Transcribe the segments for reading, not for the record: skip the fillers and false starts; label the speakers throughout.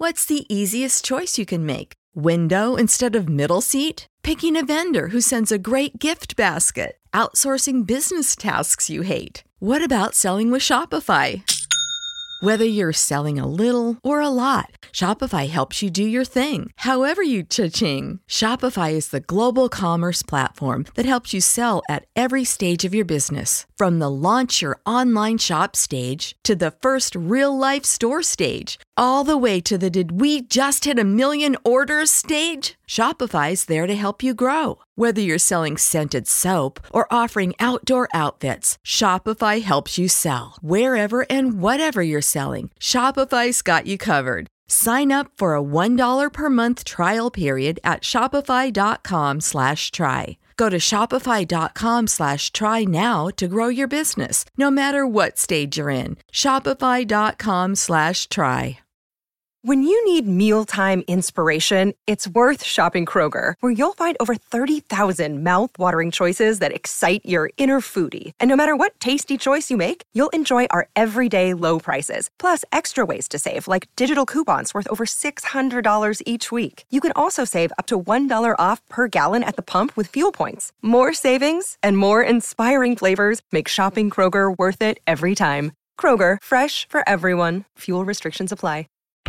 Speaker 1: What's the easiest choice you can make? Window instead of middle seat? Picking a vendor who sends a great gift basket? Outsourcing business tasks you hate? What about selling with Shopify? Whether you're selling a little or a lot, Shopify helps you do your thing, however you cha-ching. Shopify is the global commerce platform that helps you sell at every stage of your business. From the launch your online shop stage to the first real-life store stage, all the way to the did we just hit a million orders stage. Shopify's there to help you grow. Whether you're selling scented soap or offering outdoor outfits, Shopify helps you sell. Wherever and whatever you're selling, Shopify's got you covered. Sign up for a $1 per month trial period at shopify.com/try. Go to shopify.com/try now to grow your business, no matter what stage you're in. Shopify.com/try.
Speaker 2: When you need mealtime inspiration, it's worth shopping Kroger, where you'll find over 30,000 mouth-watering choices that excite your inner foodie. And no matter what tasty choice you make, you'll enjoy our everyday low prices, plus extra ways to save, like digital coupons worth over $600 each week. You can also save up to $1 off per gallon at the pump with fuel points. More savings and more inspiring flavors make shopping Kroger worth it every time. Kroger, fresh for everyone. Fuel restrictions apply.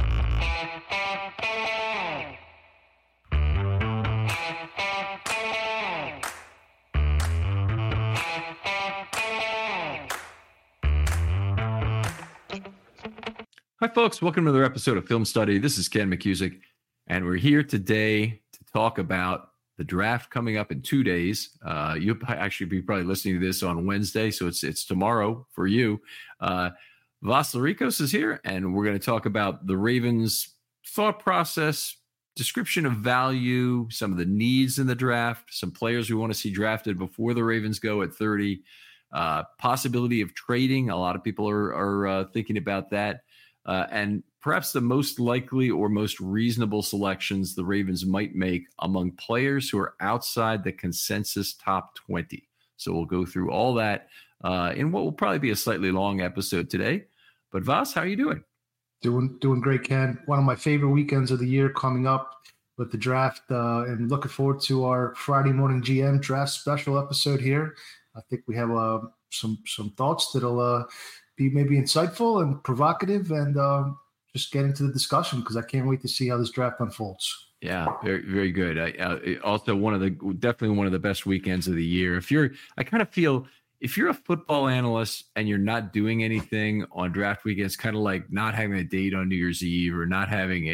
Speaker 3: Hi, folks. Welcome to another episode of Film Study. This is Ken McCusick, and we're here today to talk about the draft coming up in 2 days. You'll actually be probably listening to this on Wednesday, so it's tomorrow for you. Vas Larikos is here, and we're going to talk about the Ravens' thought process, description of value, some of the needs in the draft, some players we want to see drafted before the Ravens go at 30, possibility of trading. A lot of people are thinking about that. And perhaps the most likely or most reasonable selections the Ravens might make among players who are outside the consensus top 20. So we'll go through all that in what will probably be a slightly long episode today. But Vas, how are you doing?
Speaker 4: Doing great, Ken. One of my favorite weekends of the year coming up with the draft, and looking forward to our Friday morning GM draft special episode here. I think we have some thoughts that'll be maybe insightful and provocative, and just get into the discussion, because I can't wait to see how this draft unfolds.
Speaker 3: Yeah, very, very good. Also definitely one of the best weekends of the year. I kind of feel if you're a football analyst and you're not doing anything on draft weekend, it's kind of like not having a date on New Year's Eve, or not having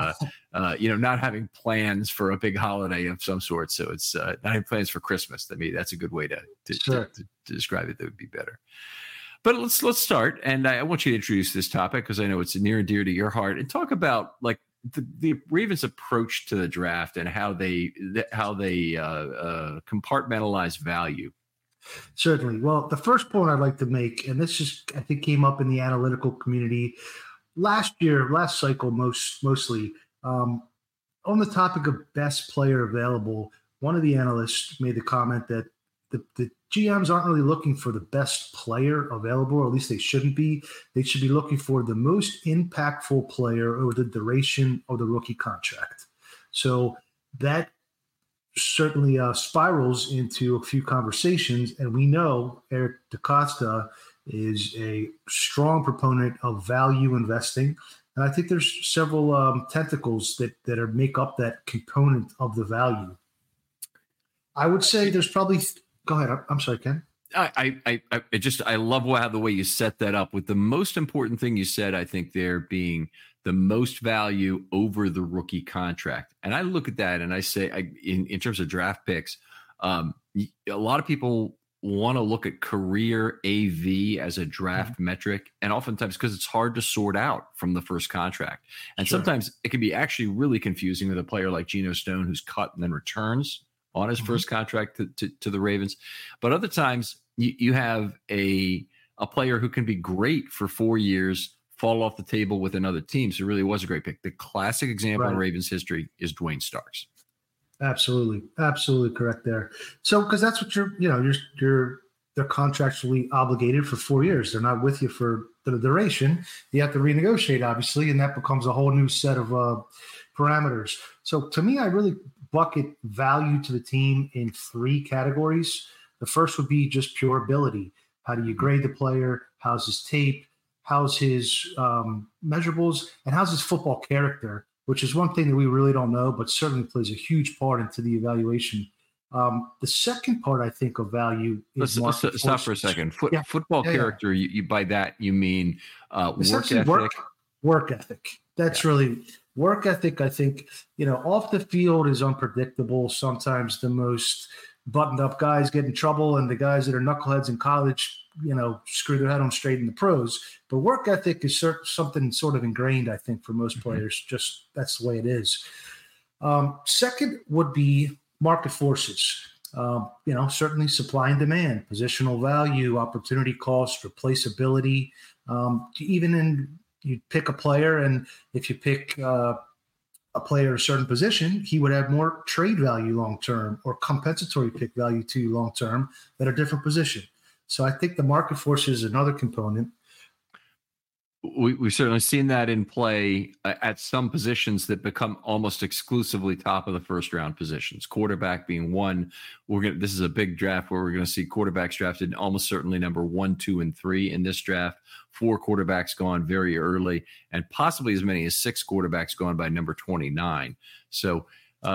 Speaker 3: not having plans for a big holiday of some sort. So it's not having plans for Christmas. I mean, that's a good way to describe it. That would be better. But let's start, and I want you to introduce this topic because I know it's near and dear to your heart, and talk about like the Ravens' approach to the draft and how they compartmentalize value.
Speaker 4: Certainly. Well, the first point I'd like to make, and this just I think came up in the analytical community last cycle mostly, on the topic of best player available. One of the analysts made the comment that the GMs aren't really looking for the best player available, or at least they shouldn't be. They should be looking for the most impactful player over the duration of the rookie contract. So that certainly spirals into a few conversations, and we know Eric DeCosta is a strong proponent of value investing, and I think there's several tentacles that make up that component of the value. I would say there's probably go ahead. I'm sorry, Ken.
Speaker 3: I love the way you set that up with the most important thing you said, I think, there being the most value over the rookie contract. And I look at that and I say, in terms of draft picks, a lot of people want to look at career AV as a draft metric. And oftentimes, because it's hard to sort out from the first contract. And sometimes it can be actually really confusing with a player like Geno Stone, who's cut and then returns on his first contract to the Ravens. But other times you have a player who can be great for 4 years, fall off the table with another team. So it really was a great pick. The classic example in Ravens history is Dwayne Starks.
Speaker 4: Absolutely correct there. So, because that's what they're contractually obligated for 4 years. They're not with you for the duration, you have to renegotiate, obviously, and that becomes a whole new set of parameters. So to me, I really bucket value to the team in 3 categories. The first would be just pure ability. How do you grade the player? How's his tape? How's his measurables? And how's his football character, which is one thing that we really don't know, but certainly plays a huge part into the evaluation. The second part, I think, of value is
Speaker 3: let's stop for a second. Football character. You by that you mean work ethic.
Speaker 4: Work ethic. That's really work ethic. I think off the field is unpredictable. Sometimes the most buttoned up guys get in trouble, and the guys that are knuckleheads in college, screw their head on straight in the pros. But work ethic is something sort of ingrained, I think, for most players. Just that's the way it is. Second would be market forces. Certainly supply and demand, positional value, opportunity cost, replaceability. You pick a player, and if you pick a player at a certain position, he would have more trade value long term or compensatory pick value to you long term at a different position. So I think the market forces is another component.
Speaker 3: We've certainly seen that in play at some positions that become almost exclusively top of the first round positions. Quarterback being one. This is a big draft where we're going to see quarterbacks drafted almost certainly number 1, 2, and 3 in this draft. 4 quarterbacks gone very early, and possibly as many as 6 quarterbacks gone by number 29. So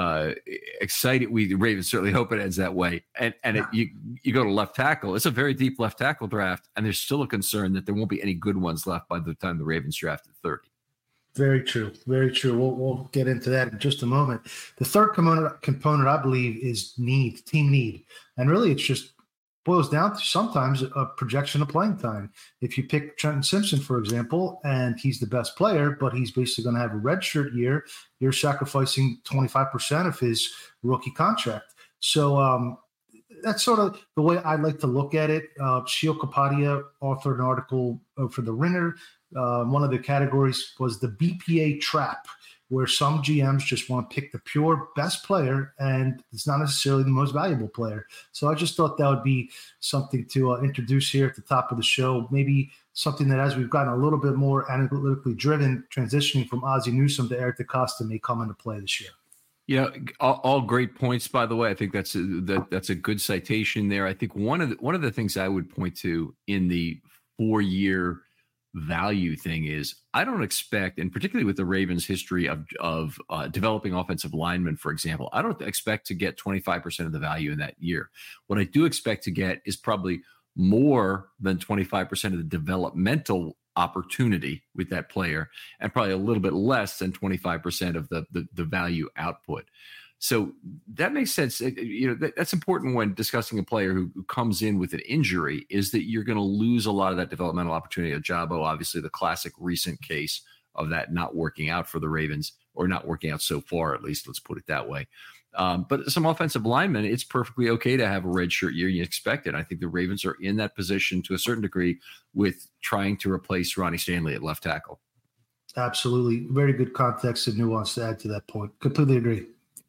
Speaker 3: excited. The Ravens certainly hope it ends that way. And you go to left tackle. It's a very deep left tackle draft, and there's still a concern that there won't be any good ones left by the time the Ravens draft at 30.
Speaker 4: Very true. Very true. We'll get into that in just a moment. The third component, I believe, is team need. And really, it's just boils down to sometimes a projection of playing time. If you pick Trenton Simpson, for example, and he's the best player, but he's basically going to have a redshirt year, you're sacrificing 25% of his rookie contract. So that's sort of the way I like to look at it. Sheil Kapadia authored an article for The Ringer. One of the categories was the BPA trap, where some GMs just want to pick the pure best player, and it's not necessarily the most valuable player. So I just thought that would be something to introduce here at the top of the show. Maybe something that, as we've gotten a little bit more analytically driven, transitioning from Ozzie Newsome to Eric DeCosta may come into play this year.
Speaker 3: Yeah, all great points, by the way. I think that's a good citation there. I think one of the things I would point to in the 4-year value thing is I don't expect, and particularly with the Ravens' history of developing offensive linemen, for example, I don't expect to get 25% of the value in that year. What I do expect to get is probably more than 25% of the developmental opportunity with that player, and probably a little bit less than 25% of the value output. So that makes sense. That's important when discussing a player who comes in with an injury, is that you're going to lose a lot of that developmental opportunity. Ojabo, obviously the classic recent case of that not working out for the Ravens, or not working out so far, at least, let's put it that way. But some offensive linemen, it's perfectly okay to have a redshirt year. You expect it. I think the Ravens are in that position to a certain degree with trying to replace Ronnie Stanley at left tackle.
Speaker 4: Absolutely. Very good context and nuance to add to that point. Completely agree.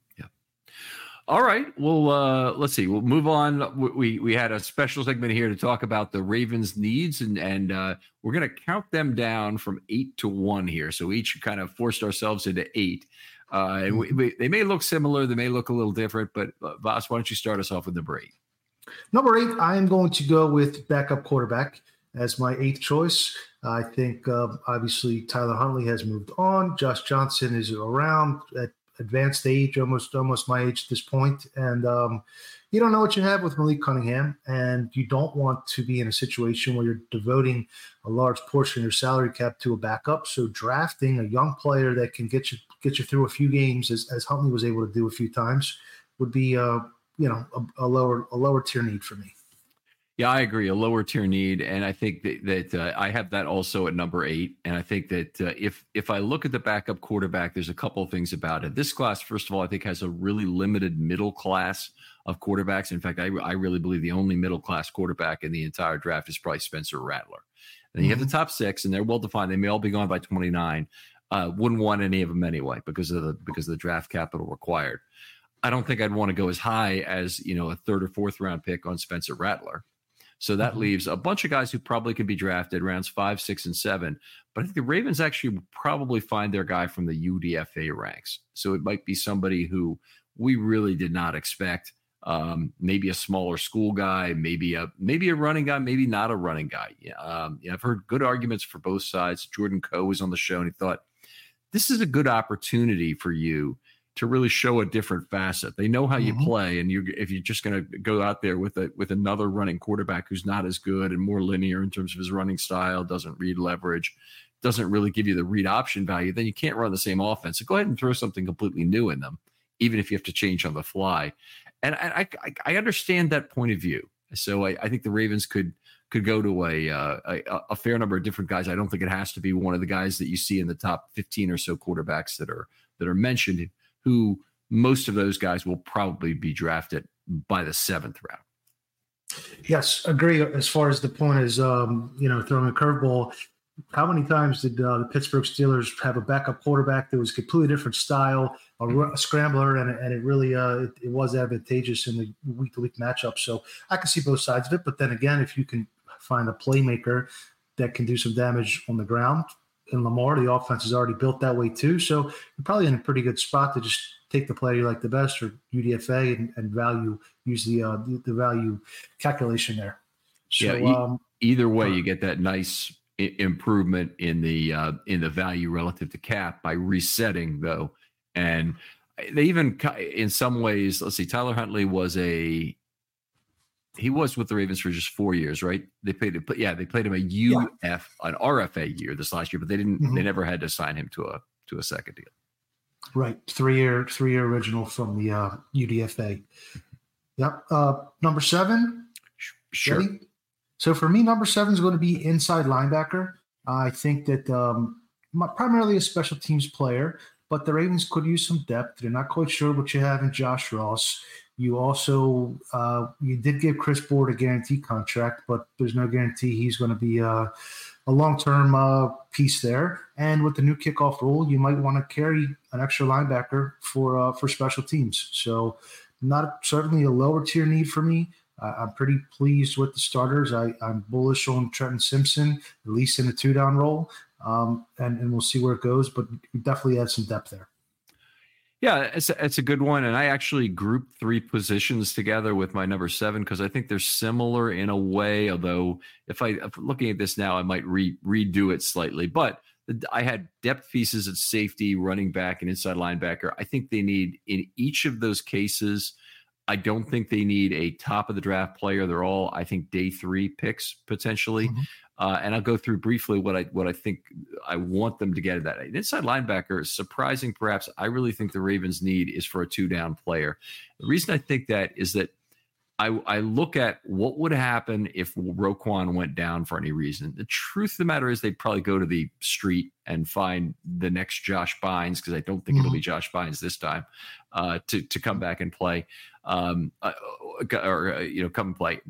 Speaker 3: All right. Well, let's see. We'll move on. We had a special segment here to talk about the Ravens' needs, and we're going to count them down from 8 to 1 here. So each kind of forced ourselves into 8. And they may look similar. They may look a little different. But, Voss, why don't you start us off with number 8?
Speaker 4: Number 8, I am going to go with backup quarterback as my 8th choice. I think, obviously, Tyler Huntley has moved on. Josh Johnson is around at advanced age, almost my age at this point. And you don't know what you have with Malik Cunningham, and you don't want to be in a situation where you're devoting a large portion of your salary cap to a backup. So drafting a young player that can get you through a few games, as Huntley was able to do a few times, would be a lower tier need for me.
Speaker 3: Yeah, I agree. A lower tier need. And I think that I have that also at number 8. And I think that if I look at the backup quarterback, there's a couple of things about it. This class, first of all, I think has a really limited middle class of quarterbacks. In fact, I really believe the only middle class quarterback in the entire draft is probably Spencer Rattler. And you have the top 6, and they're well defined. They may all be gone by 29. Wouldn't want any of them anyway because of the draft capital required. I don't think I'd want to go as high as a 3rd or 4th round pick on Spencer Rattler. So that leaves a bunch of guys who probably could be drafted rounds 5, 6, and 7. But I think the Ravens actually will probably find their guy from the UDFA ranks. So it might be somebody who we really did not expect. Maybe a smaller school guy, maybe a running guy, maybe not a running guy. I've heard good arguments for both sides. Jordan Coe was on the show and he thought, this is a good opportunity for you to really show a different facet. They know how you play, and if you're just going to go out there with another running quarterback who's not as good and more linear in terms of his running style, doesn't read leverage, doesn't really give you the read option value, then you can't run the same offense. So go ahead and throw something completely new in them, even if you have to change on the fly. And I understand that point of view. So I think the Ravens could go to a fair number of different guys. I don't think it has to be one of the guys that you see in the top 15 or so quarterbacks that are mentioned, who most of those guys will probably be drafted by the 7th round.
Speaker 4: Yes, agree. As far as the point is, throwing a curveball, how many times did the Pittsburgh Steelers have a backup quarterback that was completely different style, a scrambler, and it really it was advantageous in the week-to-week matchup. So I can see both sides of it. But then again, if you can find a playmaker that can do some damage on the ground, in Lamar, the offense is already built that way too. So you're probably in a pretty good spot to just take the player you like the best, or UDFA, and use the value calculation there. So,
Speaker 3: either way, you get that nice improvement in the value relative to cap by resetting, though. And they even, in some ways, let's see, Tyler Huntley was he was with the Ravens for just 4 years, right? They played him an RFA year this last year, but they didn't. They never had to sign him to a second deal.
Speaker 4: Right, 3-year original from the UDFA. Yep. Number 7.
Speaker 3: Sure.
Speaker 4: Ready? So for me, number 7 is going to be inside linebacker. I think that primarily a special teams player, but the Ravens could use some depth. They're not quite sure what you have in Josh Ross. You also you did give Chris Board a guaranteed contract, but there's no guarantee he's going to be a long-term piece there. And with the new kickoff rule, you might want to carry an extra linebacker for special teams. So not certainly a lower tier need for me. I'm pretty pleased with the starters. I'm bullish on Trenton Simpson, at least in the 2-down role, and we'll see where it goes. But we definitely add some depth there.
Speaker 3: Yeah, it's a good one. And I actually grouped 3 positions together with my number 7 because I think they're similar in a way, although if I'm looking at this now, I might redo it slightly. But I had depth pieces at safety, running back, and inside linebacker. I think they need, in each of those cases, I don't think they need a top of the draft player. They're all, I think, day 3 picks potentially. And I'll go through briefly what I think I want them to get at that. An inside linebacker, surprising perhaps, I really think the Ravens need is for a 2-down player. The reason I think that is that I look at what would happen if Roquan went down for any reason. The truth of the matter is they'd probably go to the street and find the next Josh Bynes, because I don't think it'll be Josh Bynes this time, to come back and play, come and play.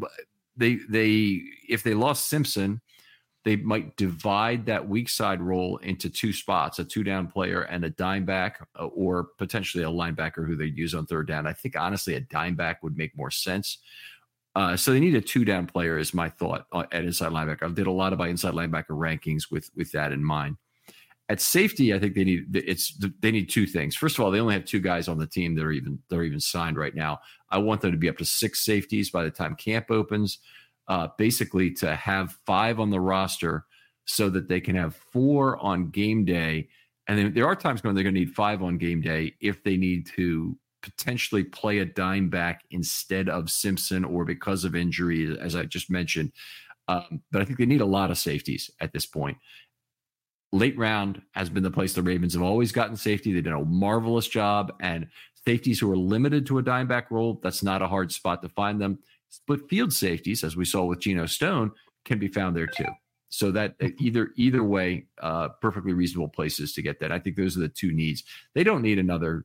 Speaker 3: If they lost Simpson, they might divide that weak side role into 2 spots, a 2-down player and a dime back, or potentially a linebacker who they'd use on 3rd down. I think, honestly, a dime back would make more sense. So they need a 2-down player is my thought at inside linebacker. I did a lot of my inside linebacker rankings with that in mind. At safety, I think they need 2 things. First of all, they only have 2 guys on the team that are even signed right now. I want them to be up to 6 safeties by the time camp opens. Basically to have 5 on the roster so that they can have 4 on game day. And then there are times when they're going to need 5 on game day if they need to potentially play a dime back instead of Simpson or because of injury, as I just mentioned. But I think they need a lot of safeties at this point. Late round has been the place the Ravens have always gotten safety. They've done a marvelous job, and safeties who are limited to a dime back role, that's not a hard spot to find them. Split field safeties, as we saw with Geno Stone, can be found there too. So that either way, perfectly reasonable places to get that. I think those are the 2 needs. They don't need another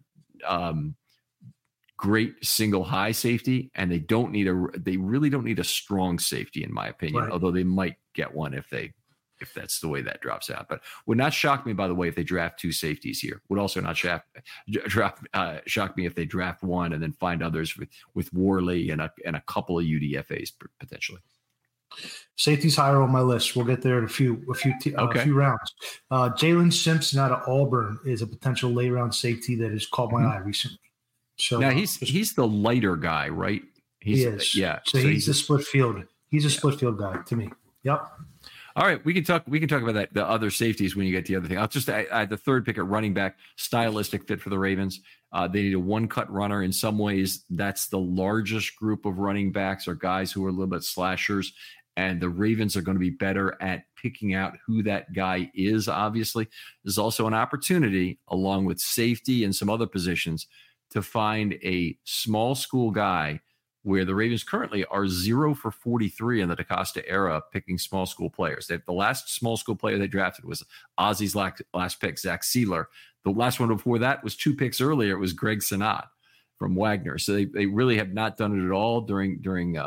Speaker 3: great single high safety, and they really don't need a strong safety, in my opinion. Right. Although they might get one if that's the way that drops out. But would not shock me, by the way, if they draft 2 safeties here. Would also not shock me if they draft 1 and then find others with Worley and a couple of UDFAs potentially.
Speaker 4: Safety's higher on my list. We'll get there in a few rounds. Jalen Simpson out of Auburn is a potential late round safety that has caught my eye recently. So
Speaker 3: now he's the lighter guy, right?
Speaker 4: He is.
Speaker 3: Yeah.
Speaker 4: So he's a split field. He's a split field guy to me. Yep.
Speaker 3: All right, we can talk about that, the other safeties when you get to the other thing. I'll just add the third pick at running back, stylistic fit for the Ravens. They need a one-cut runner. In some ways, that's the largest group of running backs or guys who are a little bit slashers, and the Ravens are going to be better at picking out who that guy is, obviously. There's also an opportunity, along with safety and some other positions, to find a small school guy where the Ravens currently are 0 for 43 in the DaCosta era picking small school players. The last small school player they drafted was Ozzy's last pick, Zach Sealer. The last one before that was 2 picks earlier. It was Greg Senat from Wagner. So they really have not done it at all during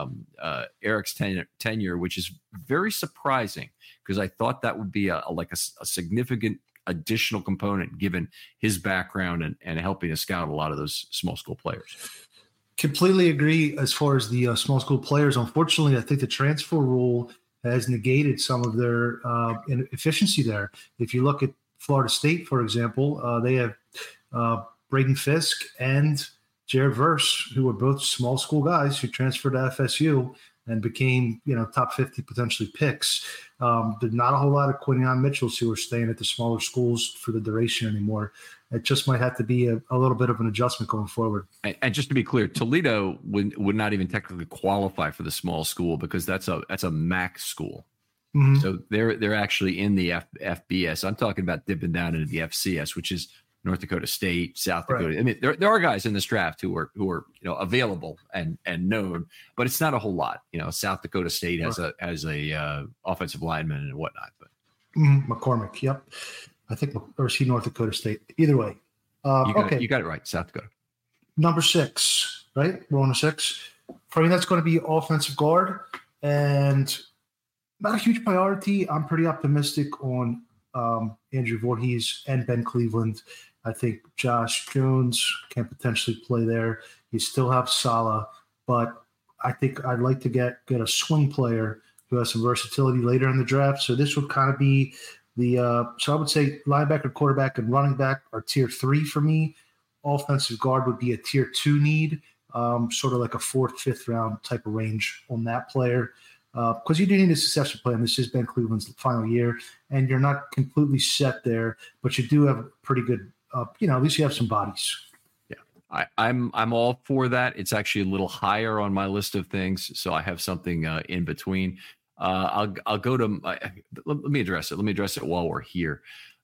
Speaker 3: Eric's tenure, which is very surprising because I thought that would be a significant additional component given his background and helping to scout a lot of those small school players.
Speaker 4: Completely agree as far as the small school players. Unfortunately, I think the transfer rule has negated some of their efficiency there. If you look at Florida State, for example, they have Braden Fisk and Jared Verse, who are both small school guys who transferred to FSU and became, top 50 potentially picks. There's not a whole lot of Quinion Mitchells who are staying at the smaller schools for the duration anymore. It just might have to be a little bit of an adjustment going forward. And
Speaker 3: just to be clear, Toledo would not even technically qualify for the small school because that's a MAC school. Mm-hmm. So they're actually in the FBS. I'm talking about dipping down into the FCS, which is North Dakota State, South Dakota. Right. I mean, there are guys in this draft who are available and known, but it's not a whole lot. South Dakota State has a offensive lineman and whatnot. But
Speaker 4: McCormick, yep. I think, or is he North Dakota State? Either way.
Speaker 3: You got it right, South Dakota.
Speaker 4: Number 6, right? We're on a 6. For me, that's going to be offensive guard, and not a huge priority. I'm pretty optimistic on Andrew Voorhees and Ben Cleveland. I think Josh Jones can potentially play there. You still have Saleh, but I think I'd like to get a swing player who has some versatility later in the draft. So this would kind of be so I would say linebacker, quarterback, and running back are tier 3 for me. Offensive guard would be a tier 2 need, sort of like a 4th, 5th round type of range on that player. Because you do need a successful player, and this is Ben Cleveland's final year, and you're not completely set there, but you do have pretty good, at least you have some bodies.
Speaker 3: Yeah, I'm all for that. It's actually a little higher on my list of things, so I have something in between. I'll go to let me address it. Let me address it while we're here.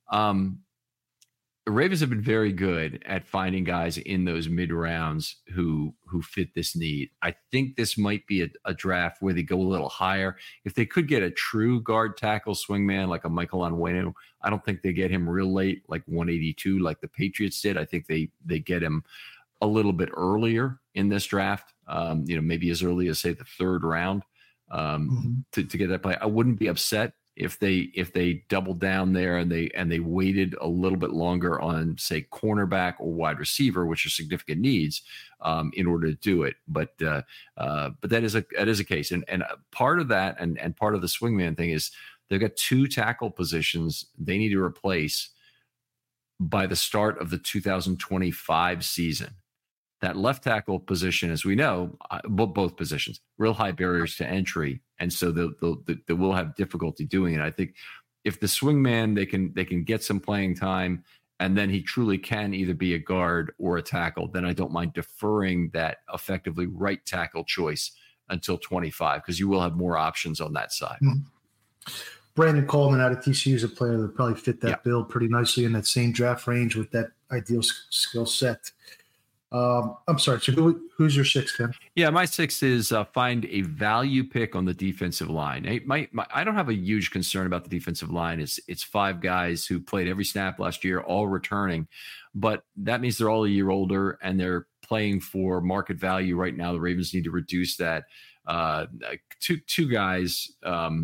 Speaker 3: The Ravens have been very good at finding guys in those mid rounds who fit this need. I think this might be a draft where they go a little higher. If they could get a true guard tackle swingman like a Michael Onwenu, I don't think they get him real late, like 182, like the Patriots did. I think they get him a little bit earlier in this draft. Maybe as early as say the 3rd round. To get that play. I wouldn't be upset if they doubled down there and they waited a little bit longer on say cornerback or wide receiver, which are significant needs, in order to do it. But that is a case, and part of that and part of the swingman thing is they've got 2 tackle positions they need to replace by the start of the 2025 season. That left tackle position, as we know, both positions, real high barriers to entry, and so they will have difficulty doing it. I think if the swingman they can get some playing time, and then he truly can either be a guard or a tackle, then I don't mind deferring that effectively right tackle choice until 25 because you will have more options on that side.
Speaker 4: Mm-hmm. Brandon Coleman out of TCU is a player that probably fit that bill pretty nicely in that same draft range with that ideal skill set. I'm sorry. So who's your 6, Ken?
Speaker 3: Yeah, my 6 is find a value pick on the defensive line. I don't have a huge concern about the defensive line. It's 5 guys who played every snap last year, all returning, but that means they're all a year older and they're playing for market value right now. The Ravens need to reduce that. 2 guys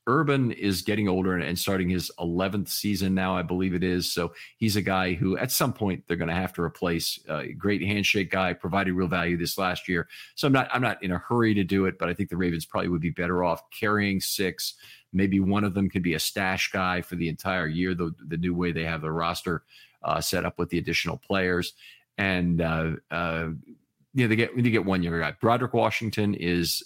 Speaker 3: Urban is getting older and starting his 11th season now, I believe it is. So he's a guy who at some point they're going to have to replace. Great handshake guy, provided real value this last year. So I'm not in a hurry to do it, but I think the Ravens probably would be better off carrying 6. Maybe one of them could be a stash guy for the entire year, the new way they have the roster set up with the additional players. And they get one younger guy. Broderick Washington is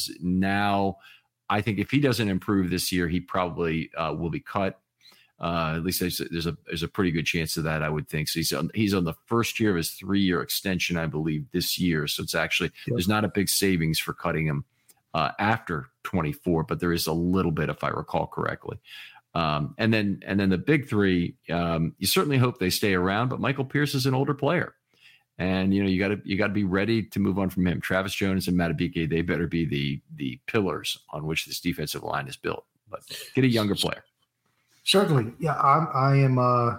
Speaker 3: now, I think if he doesn't improve this year, he probably will be cut. At least there's a pretty good chance of that, I would think. So he's on the first year of his 3-year extension, I believe, this year. So it's actually there's not a big savings for cutting him after 24, but there is a little bit, if I recall correctly. And then the big 3, you certainly hope they stay around, but Michael Pierce is an older player. And, you got to be ready to move on from him. Travis Jones and Matabike, they better be the pillars on which this defensive line is built. But get a younger player.
Speaker 4: Certainly. Yeah, I am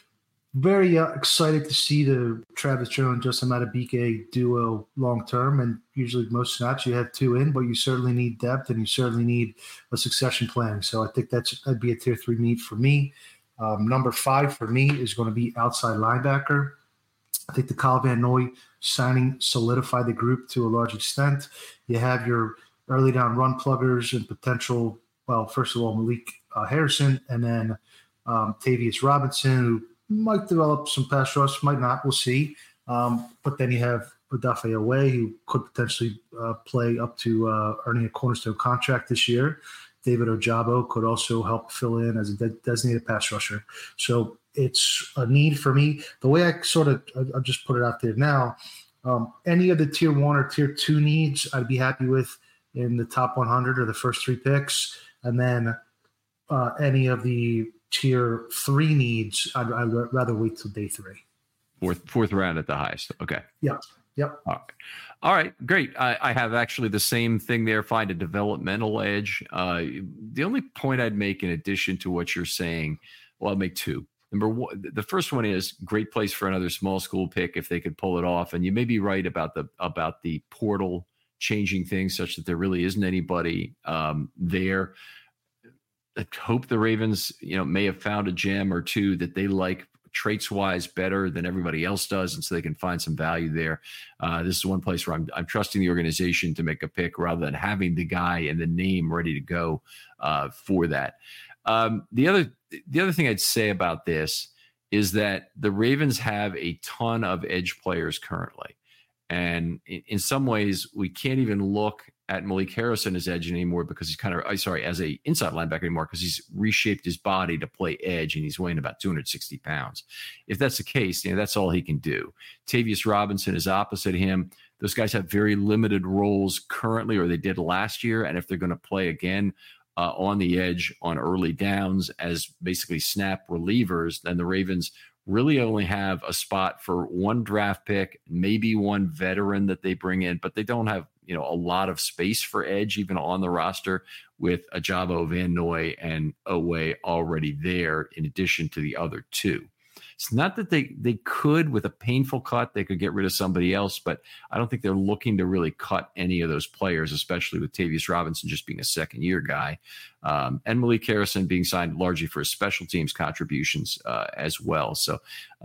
Speaker 4: very excited to see the Travis Jones, Justin Matabike duo long-term. And usually most snaps you have 2 in, but you certainly need depth and you certainly need a succession plan. So I think that'd be a tier 3 need for me. Number 5 for me is going to be outside linebacker. I think the Kyle Van Noy signing solidified the group to a large extent. You have your early down run pluggers and potential, first of all, Malik Harrison, and then Tavius Robinson, who might develop some pass rush, might not, we'll see. But then you have Odafe Owe, who could potentially play up to earning a cornerstone contract this year. David Ojabo could also help fill in as a designated pass rusher. So it's a need for me. The way I'll just put it out there now, any of the tier 1 or tier 2 needs, I'd be happy with in the top 100 or the first 3 picks. And then any of the tier 3 needs, I'd rather wait till day 3.
Speaker 3: Fourth round at the highest. Okay.
Speaker 4: Yeah. Yep.
Speaker 3: All right. Great. I have actually the same thing there. Find a developmental edge. The only point I'd make in addition to what you're saying, I'll make 2. Number 1, the first one is great place for another small school pick if they could pull it off. And you may be right about the portal changing things such that there really isn't anybody there. I hope the Ravens, may have found a gem or 2 that they like traits wise better than everybody else does. And so they can find some value there. This is one place where I'm trusting the organization to make a pick rather than having the guy and the name ready to go for that. The other thing I'd say about this is that the Ravens have a ton of edge players currently. And in some ways, we can't even look at Malik Harrison as edge anymore because he's as a inside linebacker anymore because he's reshaped his body to play edge and he's weighing about 260 pounds. If that's the case, that's all he can do. Tavius Robinson is opposite him. Those guys have very limited roles currently, or they did last year. And if they're going to play again on the edge on early downs as basically snap relievers, then the Ravens really only have a spot for 1 draft pick, maybe 1 veteran that they bring in, but they don't have, a lot of space for edge even on the roster with Ojabo, Van Noy, and Owe already there in addition to the other 2. It's not that they could, with a painful cut, they could get rid of somebody else, but I don't think they're looking to really cut any of those players, especially with Tavius Robinson just being a second-year guy, and Malik Harrison being signed largely for his special teams contributions as well. So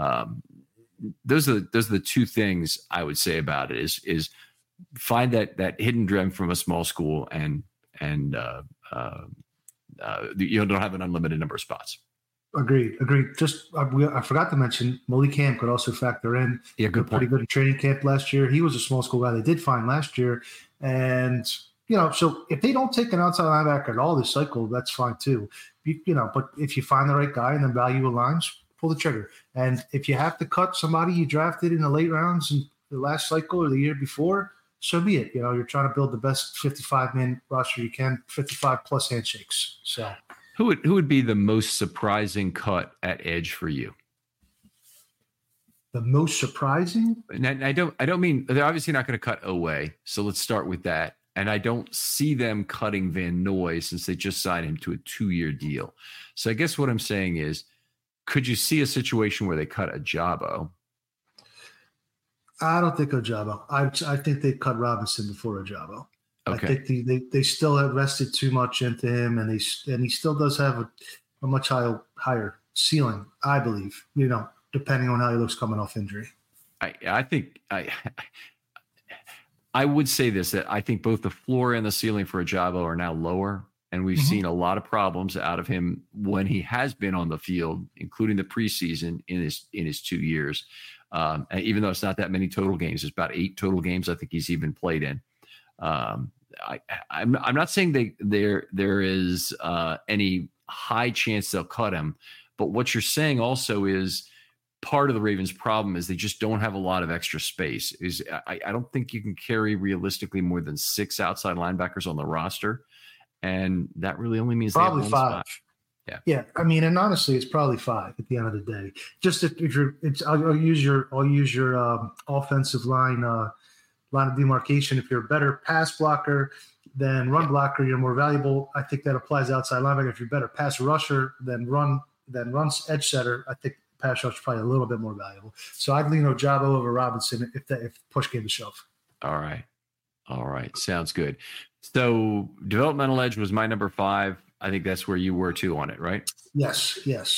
Speaker 3: those are the 2 things I would say about it is find that hidden gem from a small school and you don't have an unlimited number of spots.
Speaker 4: Agreed. Just I forgot to mention Malik Ham could also factor in.
Speaker 3: Yeah, good point.
Speaker 4: Pretty good in training camp last year. He was a small school guy they did find last year. And, so if they don't take an outside linebacker at all this cycle, that's fine too. But if you find the right guy and the value aligns, pull the trigger. And if you have to cut somebody you drafted in the late rounds in the last cycle or the year before, so be it. You're trying to build the best 55-man roster you can, 55-plus handshakes. So
Speaker 3: Who would be the most surprising cut at edge for you?
Speaker 4: The most surprising?
Speaker 3: And I don't mean they're obviously not going to cut away. So let's start with that. And I don't see them cutting Van Noy since they just signed him to a 2-year deal. So I guess what I'm saying is, could you see a situation where they cut Ojabo?
Speaker 4: I don't think Ojabo. I think they cut Robinson before Ojabo.
Speaker 3: Okay.
Speaker 4: I think they still invested too much into him, and he still does have a much higher ceiling, I believe. Depending on how he looks coming off injury.
Speaker 3: I think I would say this, that I think both the floor and the ceiling for Ojabo are now lower. And we've seen a lot of problems out of him when he has been on the field, including the preseason in his 2 years. And even though it's not that many total games, it's about 8 total games I think he's even played in. I'm not saying there is any high chance they'll cut him, but what you're saying also is part of the Ravens' problem is they just don't have a lot of extra space. I don't think you can carry realistically more than 6 outside linebackers on the roster. And that really only means
Speaker 4: probably
Speaker 3: they have
Speaker 4: 5.
Speaker 3: Spot.
Speaker 4: Yeah. I mean, and honestly, it's probably 5 at the end of the day. Just if you're, I'll use your offensive line of demarcation. If you're a better pass blocker than run blocker, you're more valuable. I think that applies outside linebacker. If you're better pass rusher than run edge setter, I think pass rush is probably a little bit more valuable. So I'd lean Ojabo over Robinson if push came to shove.
Speaker 3: All right. Sounds good. So developmental edge was my number 5. I think that's where you were too on it, right?
Speaker 4: Yes.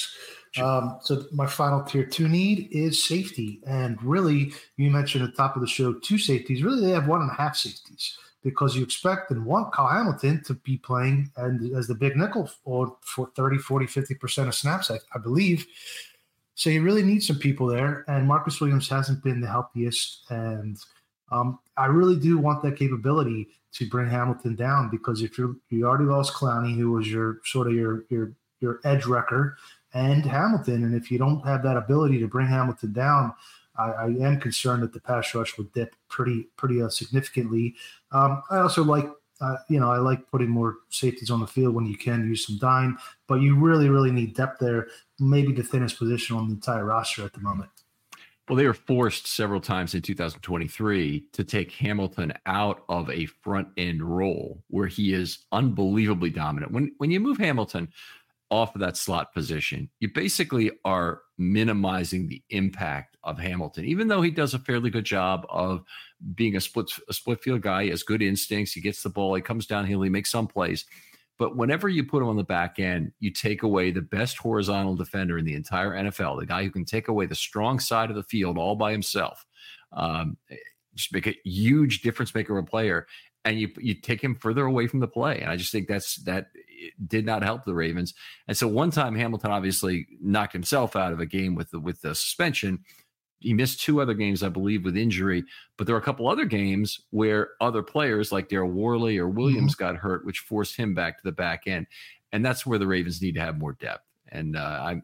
Speaker 4: So my final tier 2 need is safety. And really, you mentioned at the top of the show 2 safeties. Really, they have 1.5 safeties because you expect in one Kyle Hamilton to be playing and as the big nickel for 30, 40, 50% of snaps, I believe. So you really need some people there. And Marcus Williams hasn't been the healthiest. And I really do want that capability to bring Hamilton down because if you already lost Clowney, who was your sort of your edge wrecker, and Hamilton, and if you don't have that ability to bring Hamilton down, I am concerned that the pass rush would dip pretty significantly. I also like I like putting more safeties on the field when you can use some dime, but you really need depth there. Maybe the thinnest position on the entire roster at the moment.
Speaker 3: Well, they were forced several times in 2023 to take Hamilton out of a front end role where he is unbelievably dominant. When you move Hamilton off of that slot position, you basically are minimizing the impact of Hamilton, even though he does a fairly good job of being a split field guy. He has good instincts. He gets the ball. He comes downhill. He makes some plays. But whenever you put him on the back end, you take away the best horizontal defender in the entire NFL, the guy who can take away the strong side of the field all by himself, just make a huge difference maker of a player, and you take him further away from the play. And I just think that did not help the Ravens. And so one time Hamilton obviously knocked himself out of a game with the suspension. He missed 2 other games, I believe, with injury, but there were a couple other games where other players like Darryl Worley or Williams got hurt, which forced him back to the back end. And that's where the Ravens need to have more depth. And I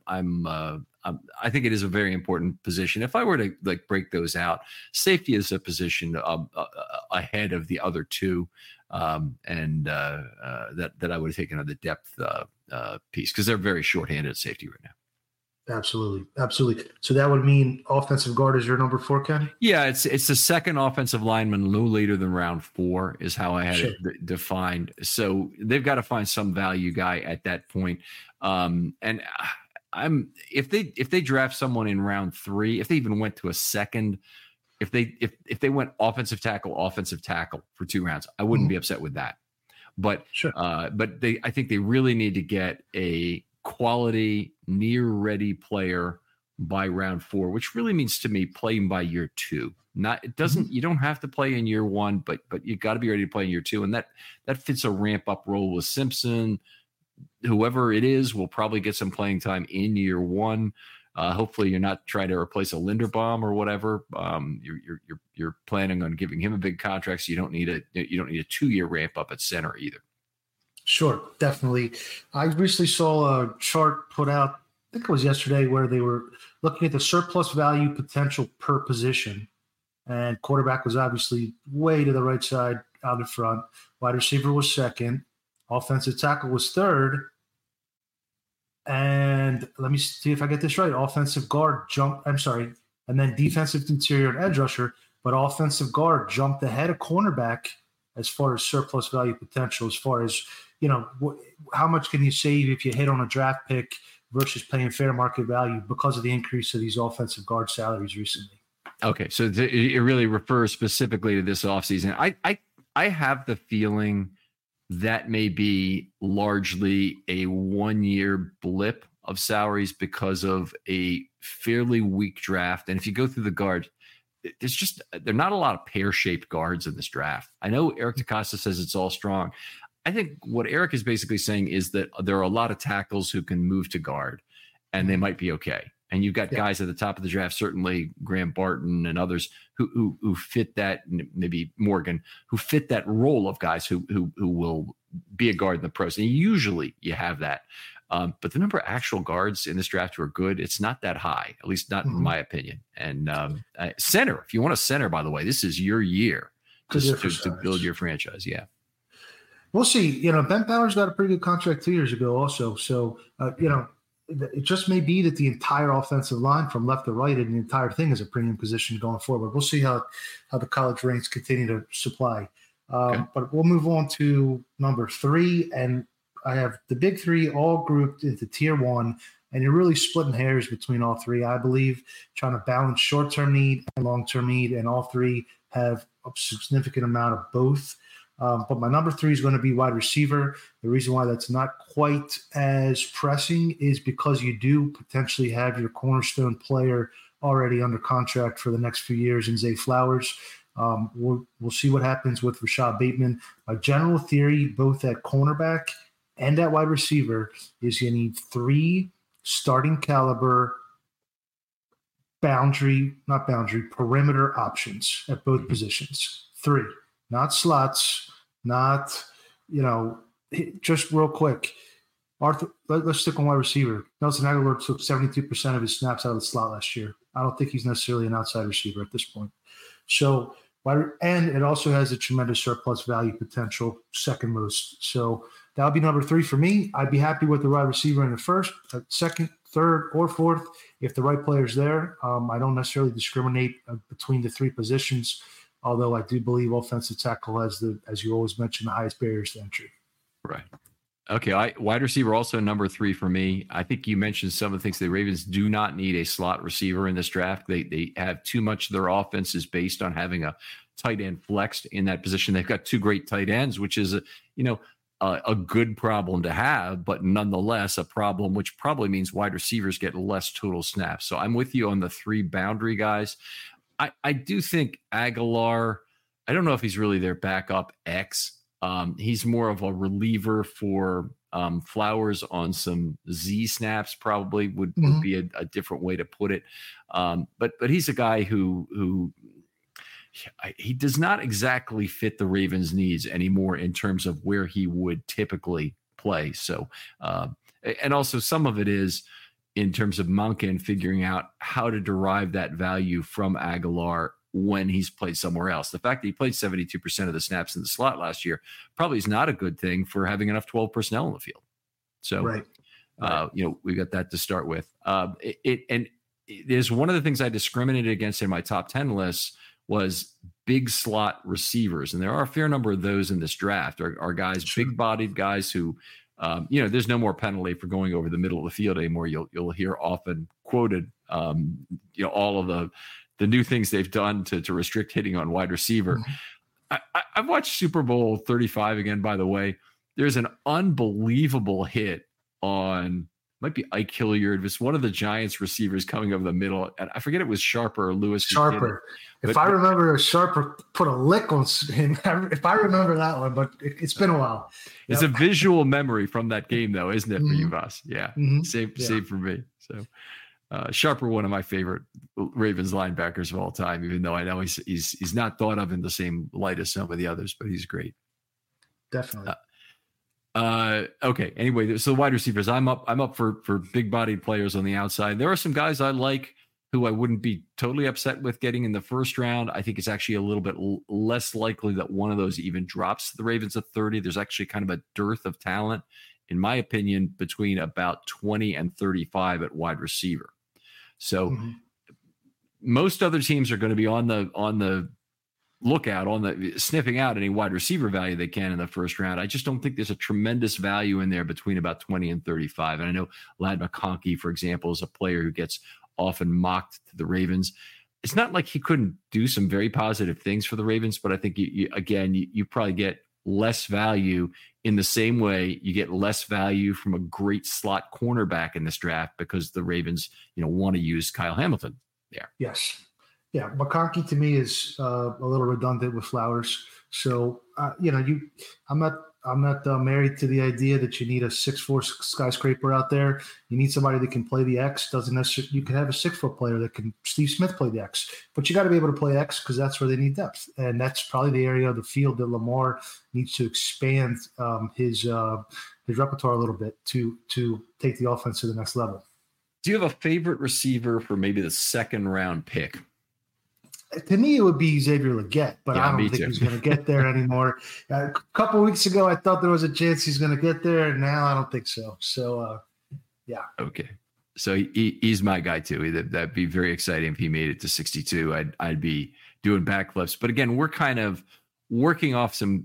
Speaker 3: think it is a very important position. If I were to break those out, safety is a position ahead of the other 2. That I would have taken on the depth piece because they're very shorthanded at safety right now.
Speaker 4: Absolutely. So that would mean offensive guard is your number 4, Ken?
Speaker 3: Yeah, it's the second offensive lineman, no later than round 4 is how I had it defined. So they've got to find some value guy at that point. And if they draft someone in round 3, if they even went to a second, if they went offensive tackle for 2 rounds, I wouldn't be upset with that. But I think they really need to get a quality near ready player by round 4, which really means to me playing by year 2. You don't have to play in year 1, but you got to be ready to play in year 2. And that fits a ramp up role with Simpson. Whoever it is will probably get some playing time in year 1. Hopefully you're not trying to replace a Linderbaum or whatever. You're planning on giving him a big contract, so you don't need a 2-year ramp up at center either.
Speaker 4: Sure, definitely. I recently saw a chart put out, I think it was yesterday, where they were looking at the surplus value potential per position. And quarterback was obviously way to the right side out in front. Wide receiver was second. Offensive tackle was third. And let me see if I get this right. Offensive guard and then defensive interior and edge rusher. But offensive guard jumped ahead of cornerback as far as surplus value potential, as far as, how much can you save if you hit on a draft pick versus paying fair market value because of the increase of these offensive guard salaries recently.
Speaker 3: Okay, so it really refers specifically to this offseason. I have the feeling that may be largely a 1-year blip of salaries because of a fairly weak draft. And if you go through the guard, there are not a lot of pear-shaped guards in this draft. I know Eric DeCosta says it's all strong. I think what Eric is basically saying is that there are a lot of tackles who can move to guard, and they might be okay. And you've got guys at the top of the draft, certainly Graham Barton and others who fit that, maybe Morgan, who fit that role of guys who will be a guard in the pros. And usually you have that. But the number of actual guards in this draft who are good, it's not that high, at least not in my opinion. And center, if you want a center, by the way, this is your year to build your franchise. Yeah.
Speaker 4: We'll see. Ben Powers got a pretty good contract 2 years ago also. So, it just may be that the entire offensive line from left to right and the entire thing is a premium position going forward. We'll see how the college ranks continue to supply. But we'll move on to number 3. And I have the big 3 all grouped into tier 1. And you're really splitting hairs between all 3, I believe, trying to balance short-term need and long-term need. And all 3 have a significant amount of both. But my number 3 is going to be wide receiver. The reason why that's not quite as pressing is because you do potentially have your cornerstone player already under contract for the next few years in Zay Flowers. We'll see what happens with Rashad Bateman. My general theory, both at cornerback and at wide receiver, is you need 3 starting caliber perimeter options at both positions. 3, not slots. Not, just real quick. Arthur, let's stick on wide receiver. Nelson Aguilar took 72% of his snaps out of the slot last year. I don't think he's necessarily an outside receiver at this point. So, and it also has a tremendous surplus value potential, second most. So that would be number 3 for me. I'd be happy with the wide receiver in the first, second, third, or fourth if the right player's there. I don't necessarily discriminate between the 3 positions. Although I do believe offensive tackle has as you always mentioned, the highest barriers to entry.
Speaker 3: Right. Okay. Wide receiver also number 3 for me. I think you mentioned some of the things. The Ravens do not need a slot receiver in this draft. They have too much of their offense is based on having a tight end flexed in that position. They've got 2 great tight ends, which is a good problem to have, but nonetheless a problem which probably means wide receivers get less total snaps. So I'm with you on the 3 boundary guys. I do think Aguilar, I don't know if he's really their backup X. He's more of a reliever for Flowers on some Z snaps, probably would be a different way to put it. But he's a guy who he does not exactly fit the Ravens' needs anymore in terms of where he would typically play. So, and also some of it is in terms of Monken figuring out how to derive that value from Aguilar when he's played somewhere else. The fact that he played 72% of the snaps in the slot last year probably is not a good thing for having enough 12 personnel in the field. So, we got that to start with. And there's one of the things I discriminated against in my top 10 lists was big slot receivers. And there are a fair number of those in this draft are guys, big bodied guys who, there's no more penalty for going over the middle of the field anymore. You'll hear often quoted, all of the new things they've done to restrict hitting on wide receiver. I've watched Super Bowl 35 again, by the way. There's an unbelievable hit on, might be Ike Hilliard. It's one of the Giants receivers coming over the middle. And I forget it was Sharper or Lewis.
Speaker 4: Sharper. If I remember, Sharper put a lick on him. If I remember that one, but it's been a while.
Speaker 3: It's a visual memory from that game, though, isn't it, for you, Voss? Yeah. Same for me. So Sharper, one of my favorite Ravens linebackers of all time, even though I know he's not thought of in the same light as some of the others, but he's great.
Speaker 4: Definitely.
Speaker 3: Okay. Anyway, so wide receivers, I'm up for big bodied players on the outside. There are some guys I like who I wouldn't be totally upset with getting in the first round. I think it's actually a little bit less likely that one of those even drops the Ravens at 30. There's actually kind of a dearth of talent, in my opinion, between about 20 and 35 at wide receiver. So most other teams are going to be on the lookout, on the sniffing out any wide receiver value they can in the first round. I just don't think there's a tremendous value in there between about 20 and 35. And I know Ladd McConkey, for example, is a player who gets often mocked to the Ravens. it's not like he couldn't do some very positive things for the Ravens, but I think you probably get less value in the same way you get less value from a great slot cornerback in this draft because the Ravens, want to use Kyle Hamilton there.
Speaker 4: Yes. Yeah. McConkey to me is a little redundant with Flowers. So, I'm not married to the idea that you need a 6'4" skyscraper out there. You need somebody that can play the X. Doesn't necessarily. You can have a 6-foot player that can. Steve Smith play the X, but you got to be able to play X because that's where they need depth, and that's probably the area of the field that Lamar needs to expand his repertoire a little bit to take the offense to the next level.
Speaker 3: Do you have a favorite receiver for maybe the second round pick?
Speaker 4: To me, it would be Xavier Legette, but I don't think he's going to get there anymore. A couple of weeks ago, I thought there was a chance he's going to get there, and now I don't think so. So, yeah.
Speaker 3: Okay. So he's my guy too. That'd be very exciting if he made it to 62. I'd be doing backflips. But again, we're kind of working off some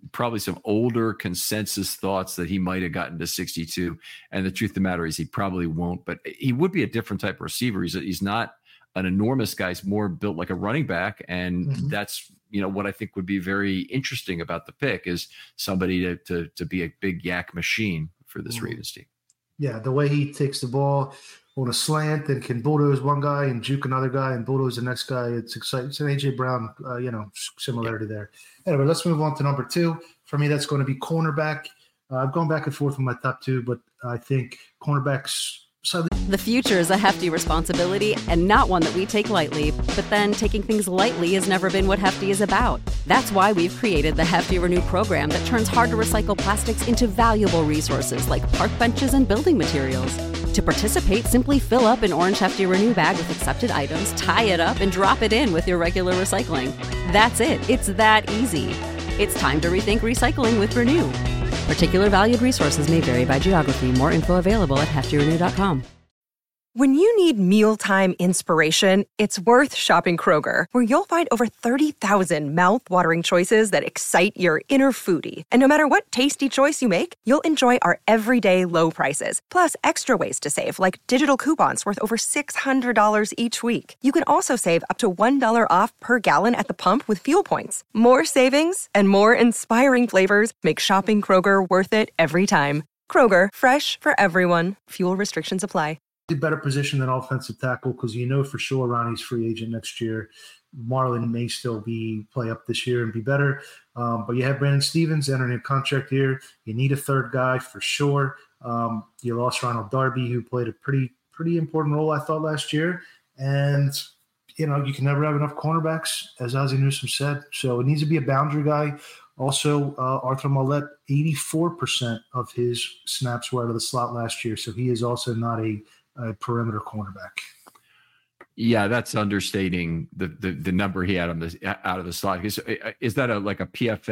Speaker 3: older consensus thoughts that he might have gotten to 62. And the truth of the matter is he probably won't. But he would be a different type of receiver. He's not an enormous guy. He's more built like a running back. And that's, what I think would be very interesting about the pick is somebody to be a big yak machine for this Ravens team.
Speaker 4: Yeah, the way he takes the ball on a slant and can bulldoze one guy and juke another guy and bulldoze the next guy. It's exciting. It's an A.J. Brown, similarity there. Anyway, let's move on to number 2. For me, that's going to be cornerback. I've gone back and forth with my top 2, but I think cornerbacks –
Speaker 5: The future is a hefty responsibility and not one that we take lightly. But then taking things lightly has never been what Hefty is about. That's why we've created the Hefty Renew program that turns hard-to-recycle plastics into valuable resources like park benches and building materials. To participate, simply fill up an orange Hefty Renew bag with accepted items, tie it up, and drop it in with your regular recycling. That's it. It's that easy. It's time to rethink recycling with Renew. Particular valued resources may vary by geography. More info available at heftyrenew.com.
Speaker 2: When you need mealtime inspiration, it's worth shopping Kroger, where you'll find over 30,000 mouth-watering choices that excite your inner foodie. And no matter what tasty choice you make, you'll enjoy our everyday low prices, plus extra ways to save, like digital coupons worth over $600 each week. You can also save up to $1 off per gallon at the pump with fuel points. More savings and more inspiring flavors make shopping Kroger worth it every time. Kroger, fresh for everyone. Fuel restrictions apply.
Speaker 4: Better position than offensive tackle because for sure Ronnie's free agent next year. Marlon may still play up this year and be better. But you have Brandon Stevens entering a contract here. You need a third guy for sure. You lost Ronald Darby, who played a pretty important role, I thought, last year. And, you can never have enough cornerbacks, as Ozzie Newsome said. So it needs to be a boundary guy. Also, Arthur Maulet, 84% of his snaps were out of the slot last year. So he is also not a perimeter cornerback.
Speaker 3: Yeah, that's understating the number he had on out of the slot. Is that like a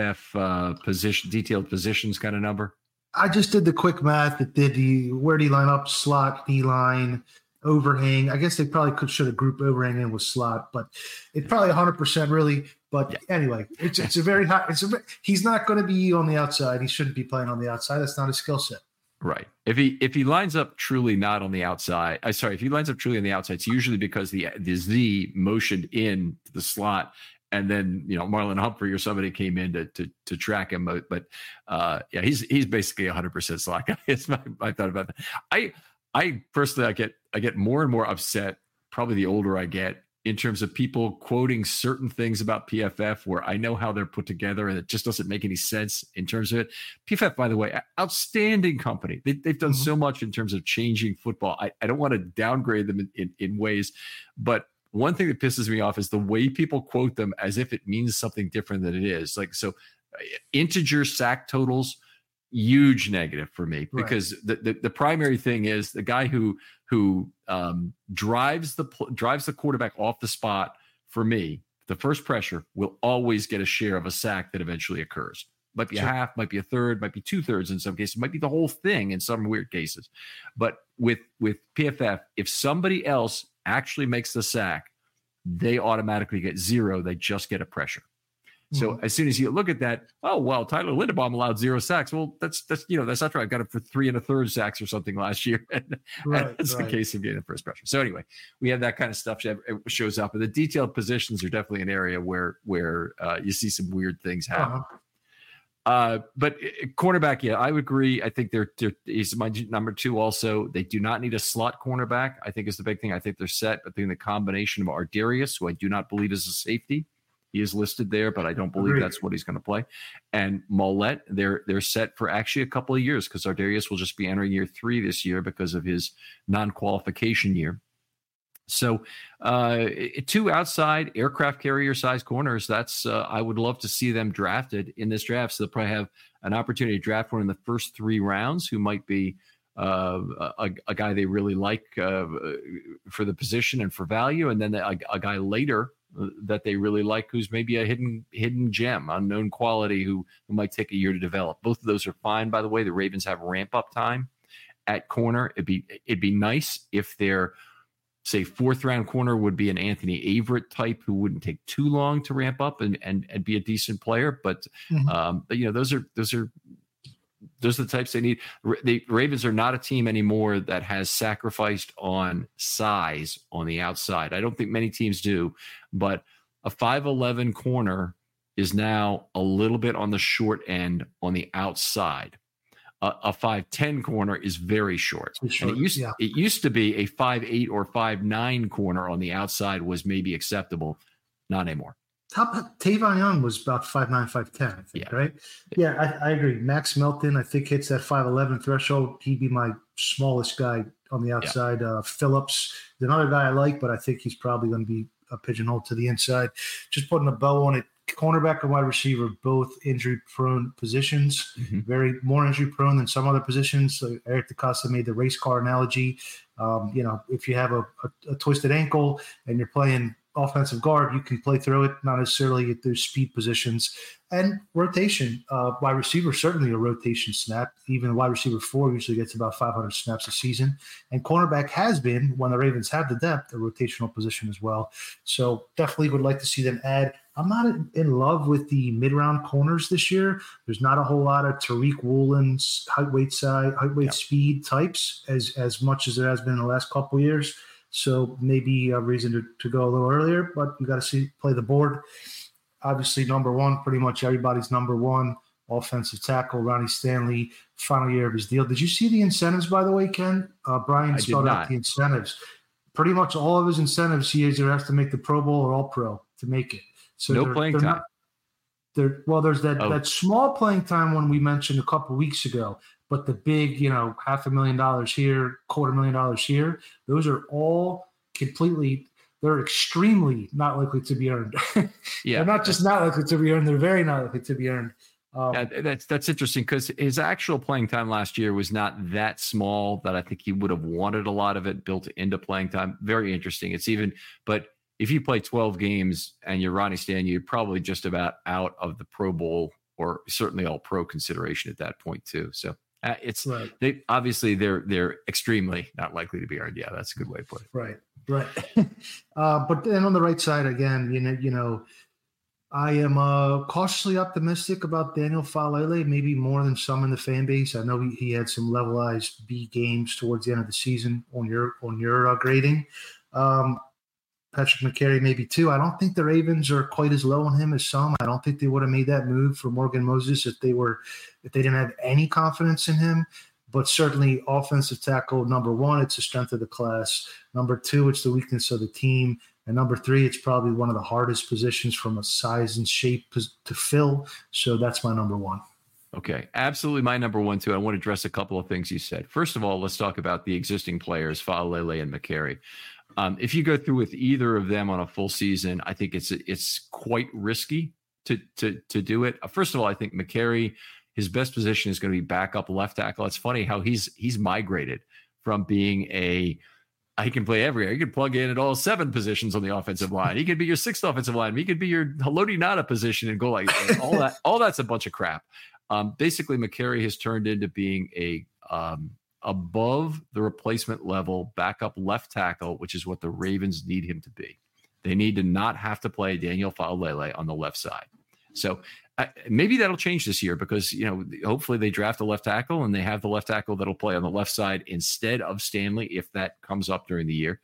Speaker 3: PFF position, detailed positions kind of number?
Speaker 4: I just did the quick math. It did where do you line up? Slot, D line, overhang. I guess they probably should have grouped overhang in with slot, but it's probably 100% really. But anyway, it's a very high. He's not going to be on the outside. He shouldn't be playing on the outside. That's not his skill set.
Speaker 3: Right. If he lines up truly not on the outside, if he lines up truly on the outside, it's usually because the Z motioned in the slot, and then Marlon Humphrey or somebody came in to track him. But he's basically 100% slot guy. It's my thought about that. I personally I get more and more upset probably the older I get in terms of people quoting certain things about PFF where I know how they're put together and it just doesn't make any sense in terms of it. PFF, by the way, outstanding company. They've done so much in terms of changing football. I don't want to downgrade them in ways, but one thing that pisses me off is the way people quote them as if it means something different than it is. Like, so integer sack totals, huge negative for me, because the primary thing is the guy who drives the quarterback off the spot. For me, the first pressure will always get a share of a sack that eventually occurs. Might be a half, might be a third, might be 2/3 in some cases, might be the whole thing in some weird cases. But with PFF, if somebody else actually makes the sack, they automatically get 0. They just get a pressure. So as soon as you look at that, oh, well, Tyler Linderbaum allowed 0 sacks. Well, that's not true. I got him for 3 1/3 sacks or something last year. And that's the case of getting the first pressure. So anyway, we have that kind of stuff that shows up. And the detailed positions are definitely an area where you see some weird things happen. But cornerback, yeah, I would agree. I think he's my number 2 also. They do not need a slot cornerback, I think is the big thing. I think they're set, but then the combination of Ardarius, who I do not believe is a safety. He is listed there, but I don't believe that's what he's going to play. And Mollett, they're set for actually a couple of years because Ardarius will just be entering year 3 this year because of his non-qualification year. So 2 outside aircraft carrier size corners, that's I would love to see them drafted in this draft. So they'll probably have an opportunity to draft one in the first 3 rounds who might be a guy they really like for the position and for value. And then a guy later that they really like who's maybe a hidden gem, unknown quality who might take a year to develop. Both of those are fine, by the way. The Ravens have ramp up time at corner. It'd be nice if their, say, 4th round corner would be an Anthony Averett type who wouldn't take too long to ramp up and be a decent player. But those are the types they need. The Ravens are not a team anymore that has sacrificed on size on the outside. I don't think many teams do, but a 5'11" corner is now a little bit on the short end on the outside. A 5'10" corner is very short. And it used to be a 5'8" or 5'9" corner on the outside was maybe acceptable. Not anymore.
Speaker 4: Tavon Young was about 5'9", 5'10", I think, right? Yeah, I agree. Max Melton, I think, hits that 5'11" threshold. He'd be my smallest guy on the outside. Phillips is another guy I like, but I think he's probably going to be a pigeonhole to the inside. Just putting a bow on it. Cornerback and wide receiver, both injury-prone positions, very more injury-prone than some other positions. So Eric DeCosta made the race car analogy. If you have a twisted ankle and you're playing offensive guard, you can play through it, not necessarily at those speed positions. And rotation, wide receiver, certainly a rotation snap. Even wide receiver 4 usually gets about 500 snaps a season. And cornerback has been, when the Ravens have the depth, a rotational position as well. So definitely would like to see them add. I'm not in love with the mid-round corners this year. There's not a whole lot of Tariq Woolen's height, weight, speed types as much as there has been in the last couple of years. So maybe a reason to go a little earlier, but you got to play the board. Obviously, number 1, pretty much everybody's number 1, offensive tackle, Ronnie Stanley, final year of his deal. Did you see the incentives, by the way, Ken? Brian spelled out the incentives. Pretty much all of his incentives, he either has to make the Pro Bowl or All-Pro to make it. So
Speaker 3: no playing time.
Speaker 4: There's that small playing time one we mentioned a couple weeks ago, but the big, $500,000 here, $250,000 here, those are all they're extremely not likely to be earned. They're not just not likely to be earned, they're very not likely to be earned.
Speaker 3: That's interesting because his actual playing time last year was not that small that I think he would have wanted a lot of it built into playing time. Very interesting. But if you play 12 games and you're Ronnie Stanley, you're probably just about out of the Pro Bowl or certainly all pro consideration at that point too. So it's right. They're extremely not likely to be earned. Yeah, that's a good way to put it.
Speaker 4: Right. But then on the right side again, I am cautiously optimistic about Daniel Faalele, maybe more than some in the fan base. I know he had some levelized B games towards the end of the season on your grading. Patrick McCary maybe too. I don't think the Ravens are quite as low on him as some. I don't think they would have made that move for Morgan Moses if they didn't have any confidence in him. But certainly offensive tackle, number 1, it's the strength of the class. Number 2, it's the weakness of the team. And number 3, it's probably one of the hardest positions from a size and shape to fill. So that's my number 1.
Speaker 3: Okay, absolutely my number 1 too. I want to address a couple of things you said. First of all, let's talk about the existing players, Faalele and McCary. If you go through with either of them on a full season, I think it's quite risky to do it. First of all, I think McCary, his best position is going to be backup left tackle. It's funny how he's migrated from being he can play everywhere. He can plug in at all 7 positions on the offensive line. He could be your 6th offensive line. He could be your Haloti Ngata position and go like all that. All that's a bunch of crap. Basically, McCary has turned into being a above the replacement level backup left tackle, which is what the Ravens need him to be. They need to not have to play Daniel Faalele on the left side. So maybe that'll change this year because, hopefully they draft a left tackle and they have the left tackle that'll play on the left side instead of Stanley if that comes up during the year.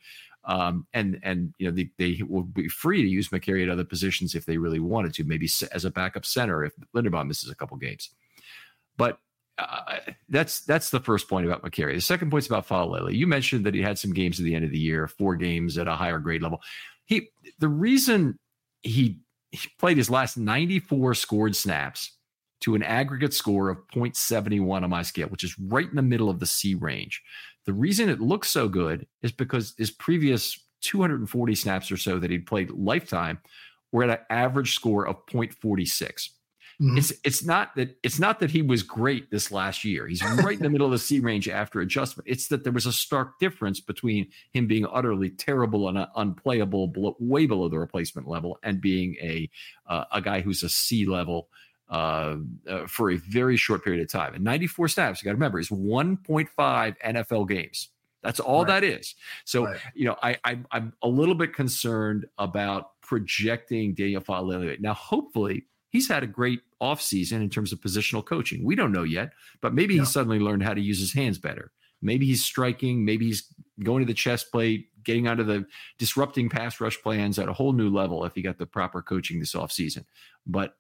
Speaker 3: They will be free to use Mekari at other positions if they really wanted to, maybe as a backup center if Linderbaum misses a couple games. But that's the first point about Mekari. The second point's about Faalele. You mentioned that he had some games at the end of the year, 4 games at a higher grade level. The reason he played his last 94 scored snaps to an aggregate score of 0.71 on my scale, which is right in the middle of the C range. The reason it looks so good is because his previous 240 snaps or so that he'd played lifetime were at an average score of 0.46. Mm-hmm. It's not that he was great this last year. He's right in the middle of the C range after adjustment. It's that there was a stark difference between him being utterly terrible and unplayable, way below the replacement level, and being a guy who's a C level for a very short period of time. And 94 snaps, you got to remember, is 1.5 NFL games. That's all that is. So, I'm a little bit concerned about projecting Daniel Faalele. Now, hopefully, he's had a great offseason in terms of positional coaching. We don't know yet, but maybe he suddenly learned how to use his hands better. Maybe he's striking. Maybe he's going to the chest plate, getting onto the disrupting pass rush plans at a whole new level if he got the proper coaching this offseason. But,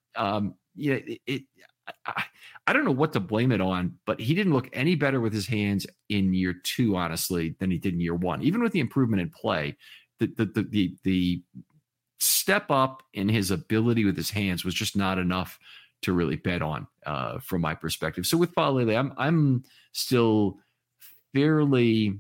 Speaker 3: I don't know what to blame it on, but he didn't look any better with his hands in year 2, honestly, than he did in year 1. Even with the improvement in play, the step up in his ability with his hands was just not enough to really bet on from my perspective. So with Faalele, I'm still fairly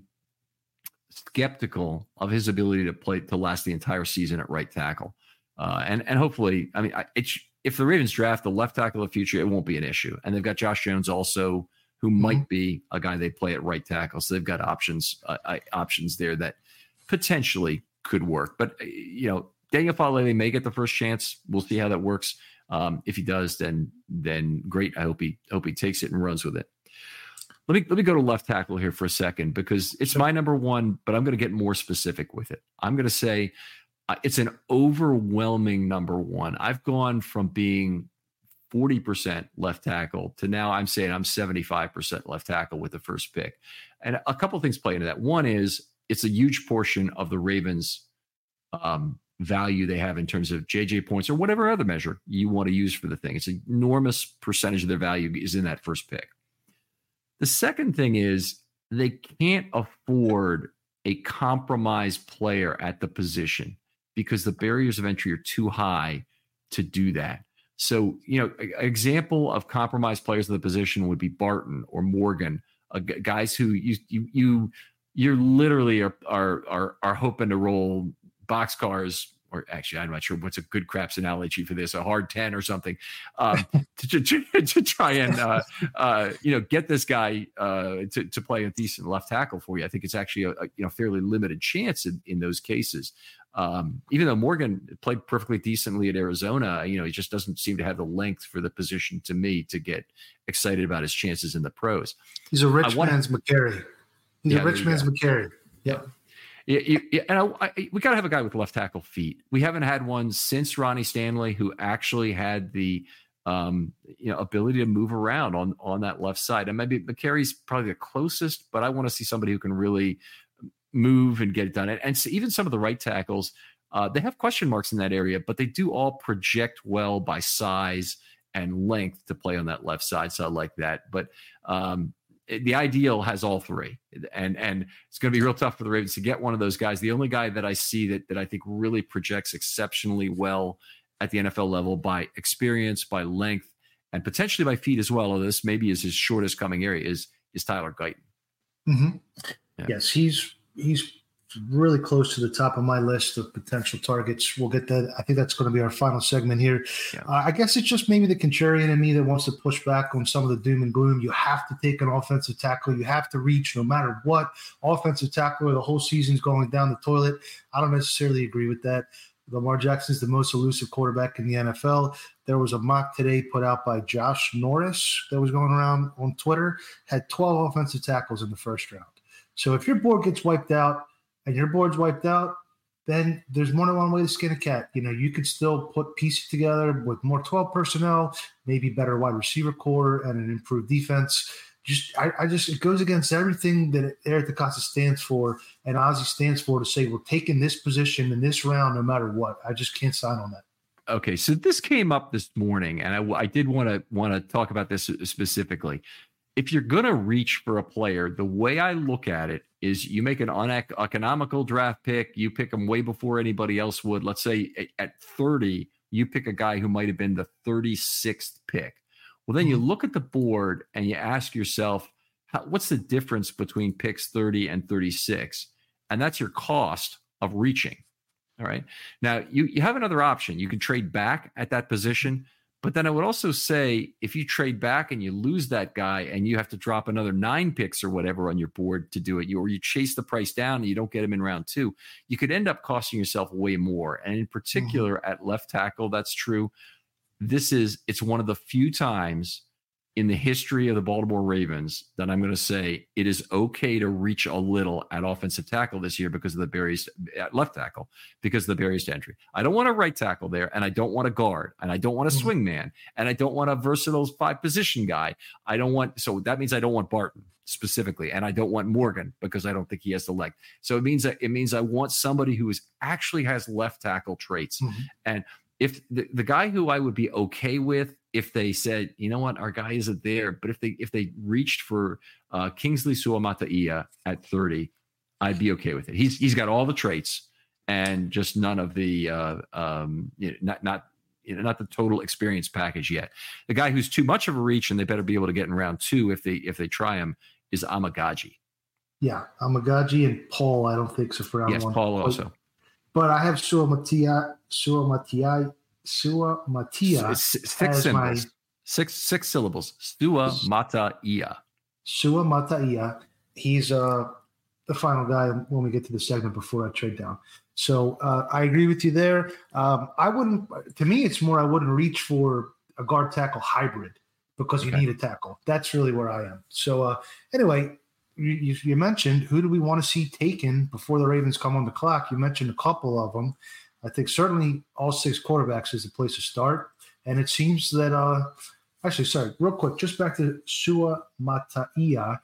Speaker 3: skeptical of his ability to last the entire season at right tackle. And hopefully, if the Ravens draft the left tackle of the future, it won't be an issue. And they've got Josh Jones also, who might be a guy they play at right tackle. So they've got options there that potentially could work. But, Daniel Faalele may get the first chance. We'll see how that works. If he does, then great. I hope he takes it and runs with it. Let me go to left tackle here for a second because it's my number 1, but I'm going to get more specific with it. I'm going to say it's an overwhelming number 1. I've gone from being 40% left tackle to now I'm saying I'm 75% left tackle with the first pick. And a couple of things play into that. One is it's a huge portion of the Ravens' value they have in terms of JJ points or whatever other measure you want to use for the thing. It's an enormous percentage of their value is in that first pick. The second thing is they can't afford a compromised player at the position because the barriers of entry are too high to do that. So, an example of compromised players at the position would be Barton or Morgan, guys who you're literally are hoping to roll boxcars, or actually, I'm not sure what's a good craps analogy for this, a hard 10 or something, to try and, get this guy to play a decent left tackle for you. I think it's actually a fairly limited chance in those cases. Even though Morgan played perfectly decently at Arizona, he just doesn't seem to have the length for the position to me to get excited about his chances in the pros.
Speaker 4: He's a rich man's Mekari. He's a rich man's Mekari. Yep.
Speaker 3: Yeah, and we got to have a guy with left tackle feet. We haven't had one since Ronnie Stanley, who actually had the ability to move around on that left side. And maybe Mekari's probably the closest, but I want to see somebody who can really move and get it done. And so even some of the right tackles, they have question marks in that area, but they do all project well by size and length to play on that left side. So I like that. But the ideal has all three, and it's going to be real tough for the Ravens to get one of those guys. The only guy that I see that I think really projects exceptionally well at the NFL level by experience, by length, and potentially by feet as well, although this maybe is his shortest coming area, is Tyler Guyton.
Speaker 4: Mm-hmm. Yeah. Yes, he's really close to the top of my list of potential targets. We'll get that. I think that's going to be our final segment here. Yeah. I guess it's just maybe the contrarian in me that wants to push back on some of the doom and gloom. You have to take an offensive tackle. You have to reach no matter what. Offensive tackle, the whole season's going down the toilet. I don't necessarily agree with that. Lamar Jackson is the most elusive quarterback in the NFL. There was a mock today put out by Josh Norris that was going around on Twitter, had 12 offensive tackles in the first round. So if your board gets wiped out, and your board's wiped out, then there's more than one way to skin a cat. You could still put pieces together with more 12 personnel, maybe better wide receiver core and an improved defense. It goes against everything that Eric DeCosta stands for and Ozzie stands for, to say we're taking this position in this round no matter what. I just can't sign on that.
Speaker 3: Okay, so this came up this morning, and I did want to talk about this specifically. If you're going to reach for a player, the way I look at it is you make an uneconomical draft pick. You pick them way before anybody else would. Let's say at 30, you pick a guy who might have been the 36th pick. Well, then you look at the board and you ask yourself, what's the difference between picks 30 and 36? And that's your cost of reaching. All right. Now, you have another option. You can trade back at that position. But then I would also say, if you trade back and you lose that guy and you have to drop another 9 picks or whatever on your board to do it, or you chase the price down and you don't get him in round 2, you could end up costing yourself way more. And in particular, at left tackle, that's true. It's one of the few times in the history of the Baltimore Ravens that I'm going to say it is okay to reach a little at offensive tackle this year because of the barriers at left tackle, because of the barriers to entry. I don't want a right tackle there, and I don't want a guard, and I don't want a swing man, and I don't want a versatile 5-position guy. So that means I don't want Barton specifically, and I don't want Morgan because I don't think he has the leg. So it means I want somebody who actually has left tackle traits. And if the guy who I would be okay with, if they said, you know what, our guy isn't there, but if they reached for Kingsley Suamataia at 30, I'd be okay with it. He's got all the traits and just none of the not the total experience package yet. The guy who's too much of a reach and they better be able to get in round 2 if they try him is Amagaji.
Speaker 4: Yeah, Amagaji and Paul. I don't think so for round 1.
Speaker 3: Yes, Paul also.
Speaker 4: But I have Suamatia.
Speaker 3: 6 syllables. Six syllables. Suamataia.
Speaker 4: Suamataia. He's the final guy when we get to the segment before I trade down. So I agree with you there. I wouldn't reach for a guard tackle hybrid because you need a tackle. That's really where I am. So anyway, you mentioned who do we want to see taken before the Ravens come on the clock. You mentioned a couple of them. I think certainly all 6 quarterbacks is the place to start. And it seems that real quick, just back to Suamataia.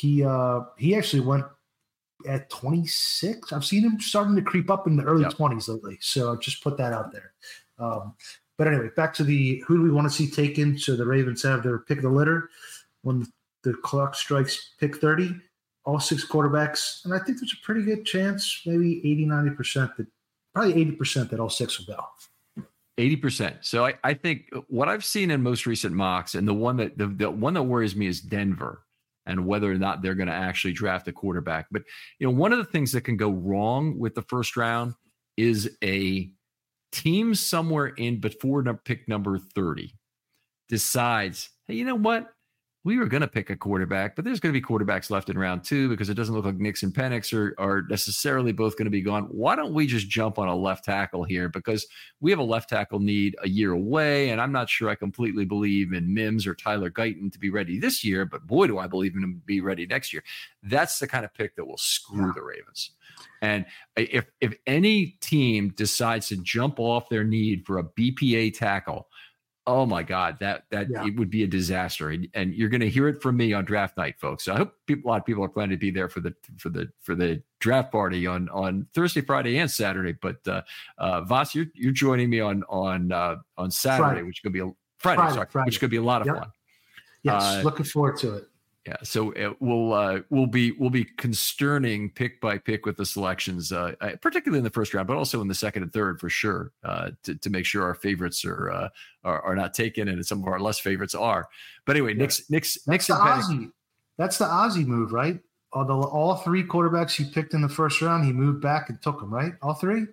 Speaker 4: He actually went at 26. I've seen him starting to creep up in the early 20s lately. So I'll just put that out there. But anyway, back to who do we want to see taken? So the Ravens have their pick of the litter when the clock strikes pick 30, all 6 quarterbacks. And I think there's a pretty good chance, maybe 80-90%, probably 80% that all 6 will go.
Speaker 3: 80%. So I think what I've seen in most recent mocks, and the one that worries me is Denver and whether or not they're going to actually draft a quarterback. But one of the things that can go wrong with the first round is a team somewhere in before pick number 30 decides, hey, you know what? We were going to pick a quarterback, but there's going to be quarterbacks left in round 2 because it doesn't look like Nix and Penix are necessarily both going to be gone. Why don't we just jump on a left tackle here? Because we have a left tackle need a year away, and I'm not sure I completely believe in Mims or Tyler Guyton to be ready this year, but boy, do I believe in them to be ready next year. That's the kind of pick that will screw the Ravens. And if any team decides to jump off their need for a BPA tackle, oh my God, it would be a disaster, and you're going to hear it from me on draft night, folks. So I hope a lot of people are planning to be there for the draft party on Thursday, Friday, and Saturday. But Voss, you're joining me on Saturday,
Speaker 4: Friday.
Speaker 3: Which is going to be Friday, which is going to be a lot of fun.
Speaker 4: Yes, looking forward to it.
Speaker 3: Yeah, so we'll be consterning pick by pick with the selections, particularly in the first round, but also in the second and third for sure, to make sure our favorites are not taken and some of our less favorites are. But anyway, Nix and Penix.
Speaker 4: That's the Ozzie move, right? All 3 quarterbacks he picked in the first round, he moved back and took them, right? All 3.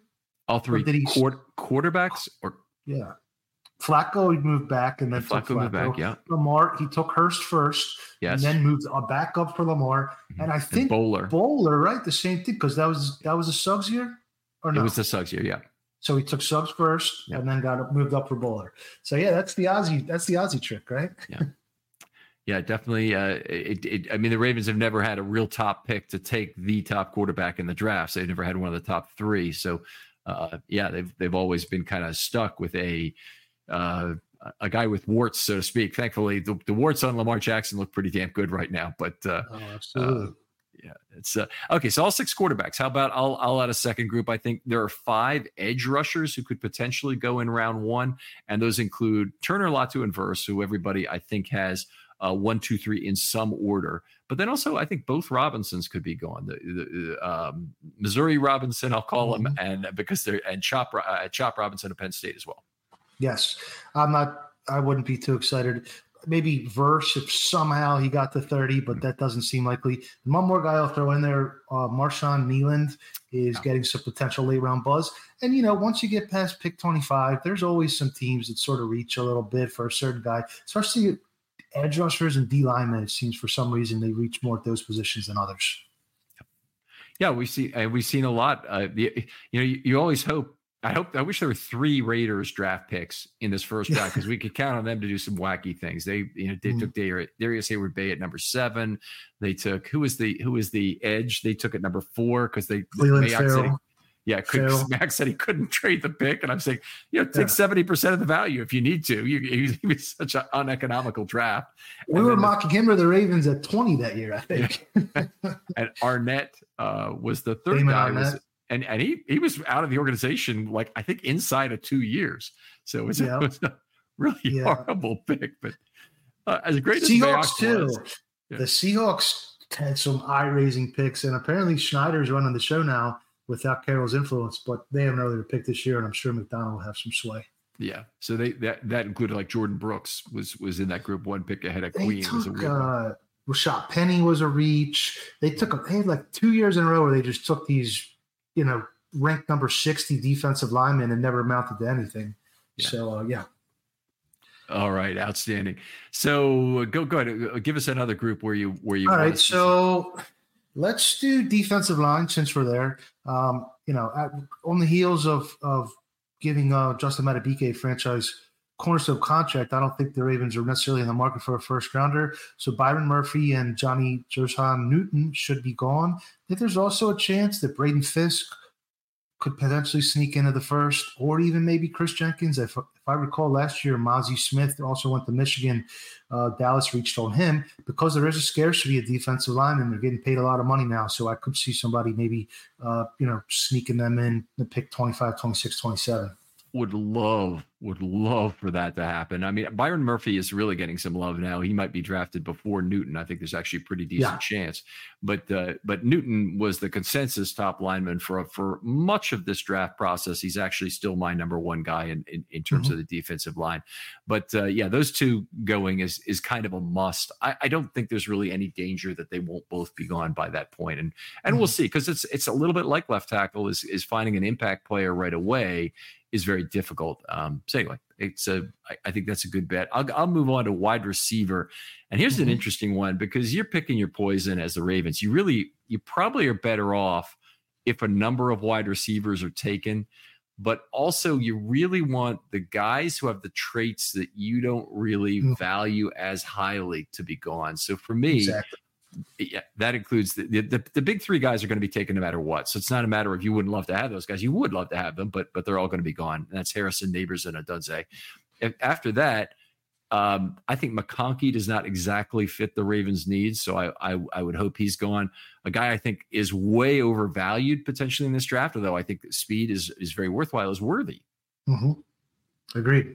Speaker 3: Quarterbacks or
Speaker 4: yeah. Flacco, he moved back and then
Speaker 3: Flacco moved back. Yeah.
Speaker 4: Lamar, he took Hurst first, and then moved back up for Lamar. And I think Bowler, right? The same thing because that was a Suggs year, or no?
Speaker 3: It was the Suggs year, yeah.
Speaker 4: So he took Suggs first, and then moved up for Bowler. So yeah, that's the Ozzie trick, right?
Speaker 3: Yeah. Yeah, definitely. I mean, the Ravens have never had a real top pick to take the top quarterback in the draft. So they've never had one of the top three. So, they've always been kind of stuck with a guy with warts, so to speak. Thankfully, the warts on Lamar Jackson look pretty damn good right now. But
Speaker 4: absolutely.
Speaker 3: Yeah, it's okay. So all 6 quarterbacks. How about I'll add a second group. I think there are 5 edge rushers who could potentially go in round 1, and those include Turner, Latu, and Verse, who everybody I think has 1, 2, 3 in some order. But then also I think both Robinsons could be gone. The Missouri Robinson, I'll call him, and because they're Chop Robinson of Penn State as well. Yes,
Speaker 4: I wouldn't be too excited. Maybe Verse if somehow he got to 30, but that doesn't seem likely. One more guy I'll throw in there, Marshawn Kneeland is getting some potential late round buzz. And, once you get past pick 25, there's always some teams that sort of reach a little bit for a certain guy, especially edge rushers and D linemen. It seems for some reason they reach more at those positions than others.
Speaker 3: Yeah, we've seen a lot. You always hope. I wish there were 3 Raiders draft picks in this first round because we could count on them to do some wacky things. They took Darius Hayward-Bay at number 7. They took who was the edge? They took at number 4 because Max said he couldn't trade the pick, and I'm saying, take 70% of the value if you need to. He was such an uneconomical draft.
Speaker 4: We were mocking him or the Ravens at 20 that year, I think.
Speaker 3: And Arnett was the third guy. And he was out of the organization, like I think inside of 2 years. So it was a really horrible pick. But as great as
Speaker 4: Seahawks too,
Speaker 3: the
Speaker 4: Seahawks had some eye-raising picks, and apparently Schneider's running the show now without Carroll's influence. But they have an earlier pick this year, and I'm sure McDonald will have some sway.
Speaker 3: Yeah, so that included like Jordan Brooks was in that group 1 pick ahead of Queen.
Speaker 4: Rashad Penny was a reach. They had like 2 years in a row where they just took these, ranked number 60 defensive linemen and never amounted to anything. Yeah. So,
Speaker 3: All right. Outstanding. So go ahead. Give us another group where you.
Speaker 4: All right. So let's do defensive line since we're there. On the heels of giving Justin Madubuike a franchise cornerstone contract, I don't think the Ravens are necessarily in the market for a first rounder. So Byron Murphy and Johnny Johan Newton should be gone. I think there's also a chance that Braden Fisk could potentially sneak into the first, or even maybe Chris Jenkins. If I recall last year, Mozzie Smith also went to Michigan. Dallas reached on him because there is a scarcity of defensive linemen. They're getting paid a lot of money now. So I could see somebody maybe, sneaking them in the pick 25, 26, 27.
Speaker 3: Would love for that to happen. I mean, Byron Murphy is really getting some love now. He might be drafted before Newton. I think there's actually a pretty decent chance. But Newton was the consensus top lineman for much of this draft process. He's actually still my number 1 guy in terms of the defensive line. But those 2 going is kind of a must. I don't think there's really any danger that they won't both be gone by that point. And we'll see, because it's a little bit like left tackle is finding an impact player right away is very difficult. So anyway, I think that's a good bet. I'll move on to wide receiver. And here's an interesting one, because you're picking your poison as the Ravens. You probably are better off if a number of wide receivers are taken, but also you really want the guys who have the traits that you don't really value as highly to be gone. So for me, that includes the big 3 guys are going to be taken no matter what. So it's not a matter of you wouldn't love to have those guys. You would love to have them, but they're all going to be gone. And that's Harrison, Neighbors, and Adunze. After that, I think McConkey does not exactly fit the Ravens' needs. So I would hope he's gone. A guy I think is way overvalued potentially in this draft, although I think speed is very worthwhile, is Worthy.
Speaker 4: Agreed.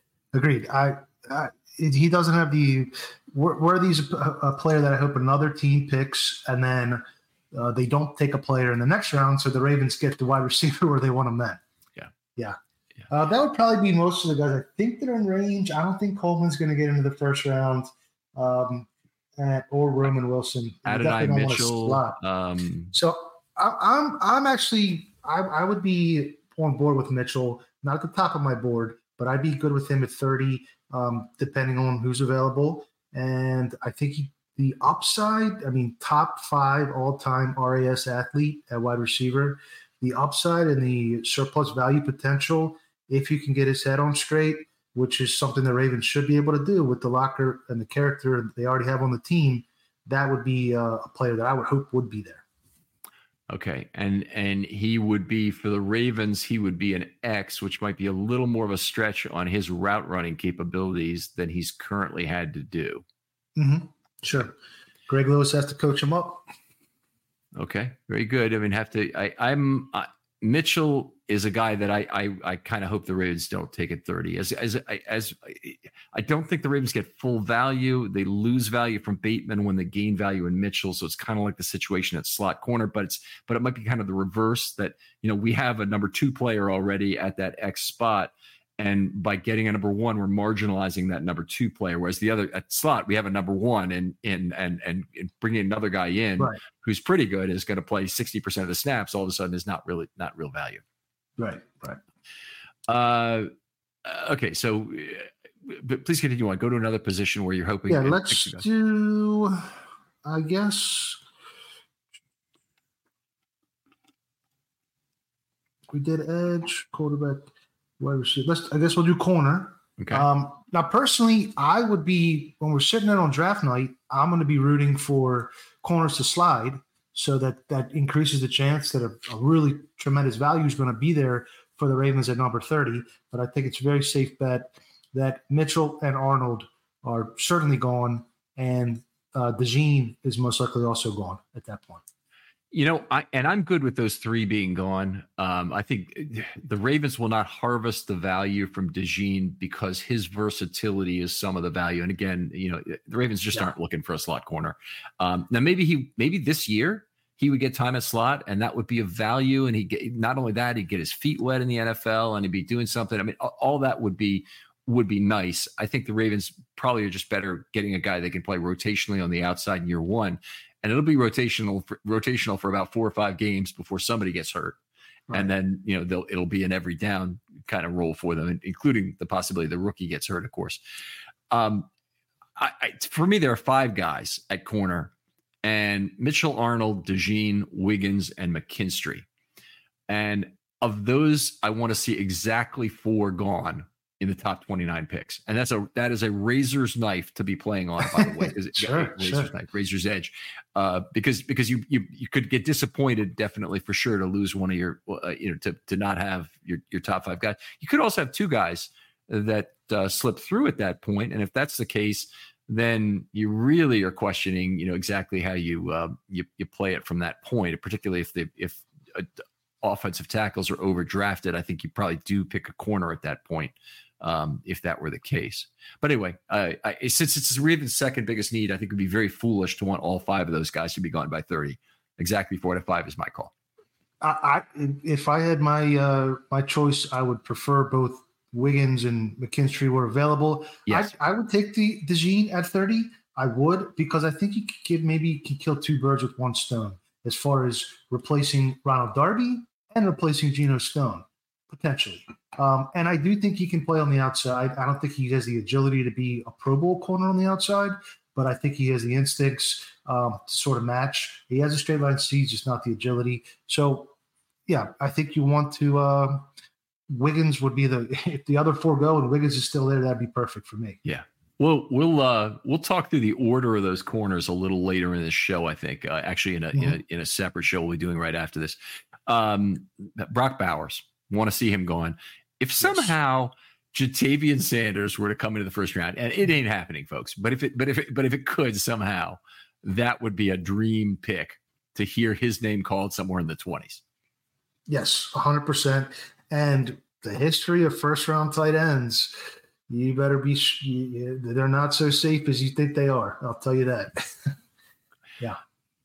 Speaker 4: He doesn't have Worthy's a player that I hope another team picks, and then they don't take a player in the next round, so the Ravens get the wide receiver where they want him then. Yeah. That would probably be most of the guys I think that are in range. I don't think Coleman's going to get into the first round, or Roman Wilson.
Speaker 3: Adonai Mitchell.
Speaker 4: So I'm actually I would be on board with Mitchell, not at the top of my board, but I'd be good with him at 30, depending on who's available. And I think the upside, top 5 all-time RAS athlete at wide receiver, the upside and the surplus value potential, if you can get his head on straight, which is something the Ravens should be able to do with the locker and the character they already have on the team, that would be a player that I would hope would be there.
Speaker 3: Okay. And he would be, for the Ravens, he would be an X, which might be a little more of a stretch on his route running capabilities than he's currently had to do.
Speaker 4: Mm-hmm. Sure. Greg Lewis has to coach him up.
Speaker 3: Okay. Very good. I mean, Mitchell is a guy that I kind of hope the Ravens don't take at 30. As I don't think the Ravens get full value. They lose value from Bateman when they gain value in Mitchell. So it's kind of like the situation at slot corner, but it might be kind of the reverse that, we have a number 2 player already at that X spot. And by getting a number 1, we're marginalizing that number 2 player. Whereas the other at slot, we have a number 1 and bringing another guy in who's pretty good is going to play 60% of the snaps. All of a sudden is not real value.
Speaker 4: Right.
Speaker 3: Okay. So, but please continue on. Go to another position where you're hoping.
Speaker 4: Yeah. Let's do, I guess we did edge, quarterback. I guess we'll do corner.
Speaker 3: Okay.
Speaker 4: Now, personally, I would be, when we're sitting there on draft night, I'm going to be rooting for corners to slide so that increases the chance that a really tremendous value is going to be there for the Ravens at number 30. But I think it's a very safe bet that Mitchell and Arnold are certainly gone, and DeJean is most likely also gone at that point.
Speaker 3: I'm good with those 3 being gone. I think the Ravens will not harvest the value from DeJean because his versatility is some of the value. And again, the Ravens just aren't looking for a slot corner. Now maybe this year he would get time at slot, and that would be a value. And not only that, he'd get his feet wet in the NFL, and he'd be doing something. I mean, all that would be nice. I think the Ravens probably are just better getting a guy that can play rotationally on the outside in year 1. And it'll be rotational for about 4 or 5 games before somebody gets hurt. Right. And then, it'll be an every down kind of role for them, including the possibility the rookie gets hurt, of course. For me, there are 5 guys at corner, and Mitchell, Arnold, DeJean, Wiggins, and McKinstry. And of those, I want to see exactly 4 gone in the top 29 picks. And that is a razor's knife to be playing on, by the way.
Speaker 4: Sure.
Speaker 3: Knife, razor's edge. Because you could get disappointed, definitely, for sure, to lose one of your, to not have your top 5 guys. You could also have 2 guys that slip through at that point. And if that's the case, then you really are questioning, exactly how you play it from that point, particularly if offensive tackles are overdrafted. I think you probably do pick a corner at that point. If that were the case. But anyway, since it's the Ravens' second biggest need, I think it would be very foolish to want all 5 of those guys to be gone by 30. Exactly 4 to 5 is my call.
Speaker 4: If I had my choice, I would prefer both Wiggins and McKinstry were available.
Speaker 3: Yes.
Speaker 4: I would take the DeJean at 30. I would, because I think you can kill 2 birds with 1 stone as far as replacing Ronald Darby and replacing Geno Stone, potentially. And I do think he can play on the outside. I don't think he has the agility to be a Pro Bowl corner on the outside, but I think he has the instincts to sort of match. He has a straight line speed, just not the agility. So, yeah, I think you want to Wiggins would be if the other 4 go and Wiggins is still there, that'd be perfect for me.
Speaker 3: Yeah. Well, we'll talk through the order of those corners a little later in this show, I think. Actually, in a separate show we'll be doing right after this. Brock Bowers, want to see him gone. If somehow Jatavian Sanders were to come into the first round, and it ain't happening, folks, but if it could somehow, that would be a dream pick to hear his name called somewhere in the 20s.
Speaker 4: Yes, 100%. And the history of first round tight ends, you better be. They're not so safe as you think they are. I'll tell you that. Yeah.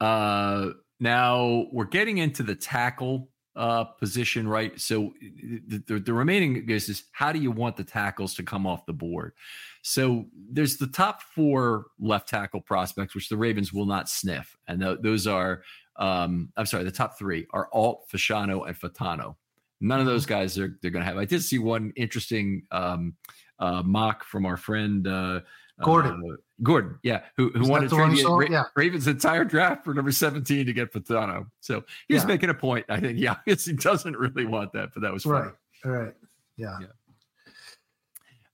Speaker 3: Now we're getting into the tackle position, right? So the remaining is how do you want the tackles to come off the board? So there's the top 4 left tackle prospects, which the Ravens will not sniff. And those are, the top 3 are Alt, Fasciano, and Fatano. None of those guys they're going to have. I did see one interesting mock from our friend Gordon, yeah, who wanted to trade Ravens' entire draft for number 17 to get Fatano. So he was making a point. I think he doesn't really want that, but that was funny.
Speaker 4: Right. Yeah.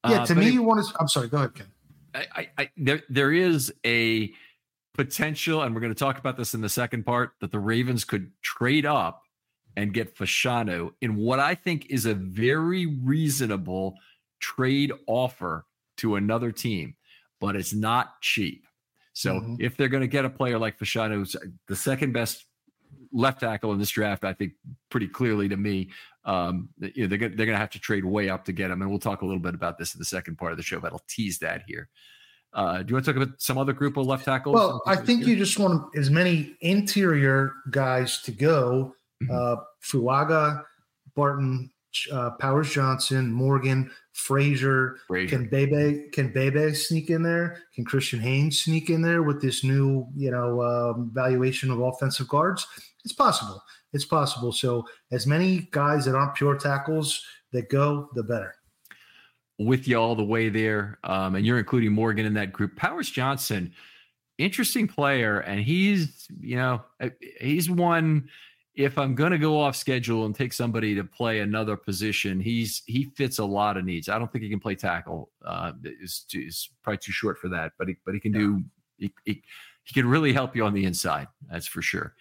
Speaker 4: Yeah, to me, you want to. I'm sorry. Go ahead, Ken.
Speaker 3: There is a potential, and we're going to talk about this in the second part, that the Ravens could trade up and get Fashanu in what I think is a very reasonable trade offer to another team, but it's not cheap. So if they're going to get a player like Fashanu, who's the second best left tackle in this draft, I think pretty clearly to me, they're going to have to trade way up to get him. And we'll talk a little bit about this in the second part of the show, but I'll tease that here. Do you want to talk about some other group of left tackles?
Speaker 4: Well, I think you just want as many interior guys to go. Fuaga, Barton, Powers Johnson, Morgan, Frazier. Can Bebe sneak in there? Can Christian Haynes sneak in there with this new, valuation of offensive guards? It's possible. It's possible. So as many guys that aren't pure tackles that go, the better.
Speaker 3: With you all the way there, and you're including Morgan in that group. Powers Johnson, interesting player, and he's one. If I'm going to go off schedule and take somebody to play another position, he fits a lot of needs. I don't think he can play tackle. Is probably too short for that, but he can do. He can really help you on the inside. That's for sure.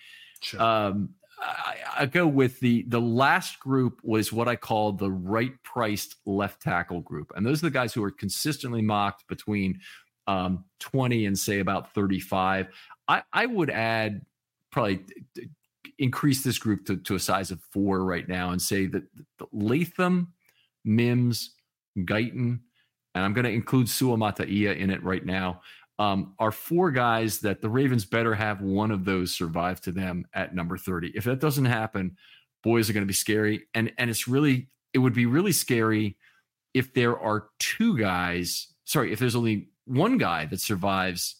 Speaker 3: I go with the last group was what I call the right priced left tackle group. And those are the guys who are consistently mocked between 20 and say about 35. I would add probably increase this group to a size of 4 right now and say that Latham, Mims, Guyton, and I'm going to include Suamataia in it right now, are 4 guys that the Ravens better have one of those survive to them at number 30. If that doesn't happen, boys are going to be scary. And it would be really scary if there are 2 guys. Sorry, if there's only one guy that survives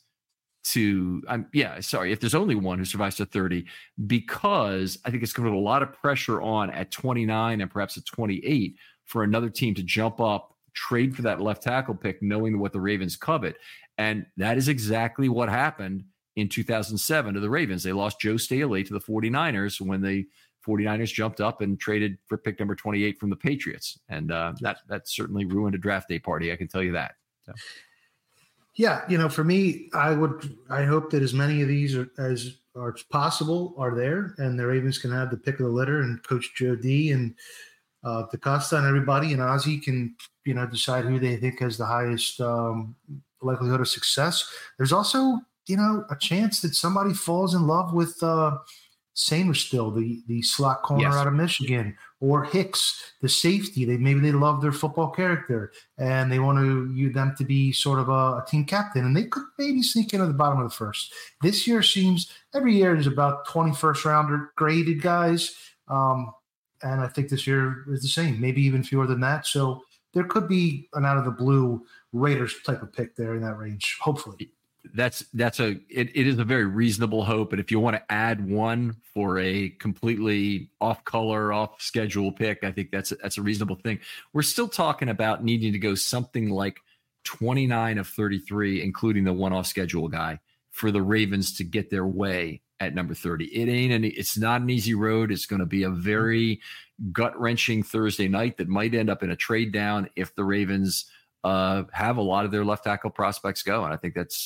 Speaker 3: if there's only one who survives to 30, because I think it's going to put a lot of pressure on at 29 and perhaps at 28 for another team to jump up, trade for that left tackle pick, knowing what the Ravens covet. And that is exactly what happened in 2007 to the Ravens. They lost Joe Staley to the 49ers when the 49ers jumped up and traded for pick number 28 from the Patriots. And that certainly ruined a draft day party. I can tell you that. So.
Speaker 4: Yeah, for me, I hope that as many of these as are possible are there, and the Ravens can have the pick of the litter, and Coach Joe D and DaCosta and everybody and Ozzie can, decide who they think has the highest likelihood of success. There's also, a chance that somebody falls in love with Sainristil, the slot corner out of Michigan, or Hicks, the safety. Maybe they love their football character and they want them to be sort of a team captain, and they could maybe sneak into the bottom of the first. This year seems every year there's about 20 first rounder graded guys, and I think this year is the same, maybe even fewer than that. So there could be an out of the blue Raiders type of pick there in that range, hopefully.
Speaker 3: It is a very reasonable hope. And if you want to add one for a completely off color, off schedule pick, I think that's a reasonable thing. We're still talking about needing to go something like 29 of 33, including the one off schedule guy, for the Ravens to get their way at number 30. It's not an easy road. It's going to be a very gut wrenching Thursday night that might end up in a trade down if the Ravens have a lot of their left tackle prospects go. And I think that's,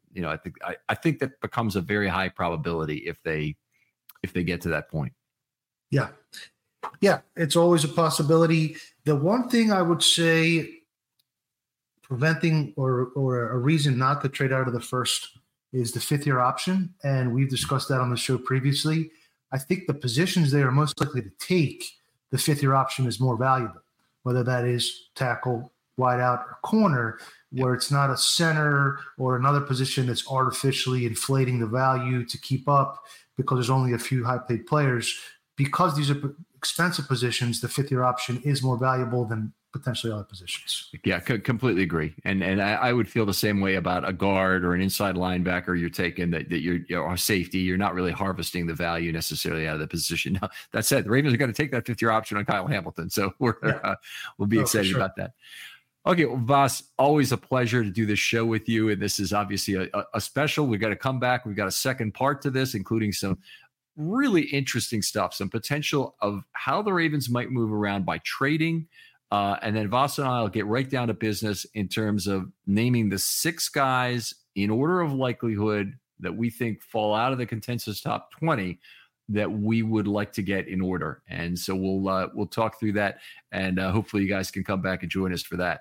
Speaker 3: I think that becomes a very high probability if they get to that point.
Speaker 4: Yeah. Yeah. It's always a possibility. The one thing I would say preventing or a reason not to trade out of the first is the 5th-year option. And we've discussed that on the show previously. I think the positions they are most likely to take, the 5th-year option is more valuable, whether that is tackle, wide out, or corner, where it's not a center or another position that's artificially inflating the value to keep up because there's only a few high-paid players. Because these are expensive positions, the 5th-year option is more valuable than potentially other positions.
Speaker 3: Yeah, completely agree. And I would feel the same way about a guard or an inside linebacker you're taking that you're a safety. You're not really harvesting the value necessarily out of the position. Now, that said, the Ravens are going to take that 5th-year option on Kyle Hamilton. So we'll be excited about that. Okay, well, Vas, always a pleasure to do this show with you. And this is obviously a special. We've got to come back. We've got a second part to this, including some really interesting stuff, some potential of how the Ravens might move around by trading, And then Voss and I will get right down to business in terms of naming the 6 guys in order of likelihood that we think fall out of the consensus top 20 that we would like to get in order. And so we'll talk through that, and hopefully you guys can come back and join us for that.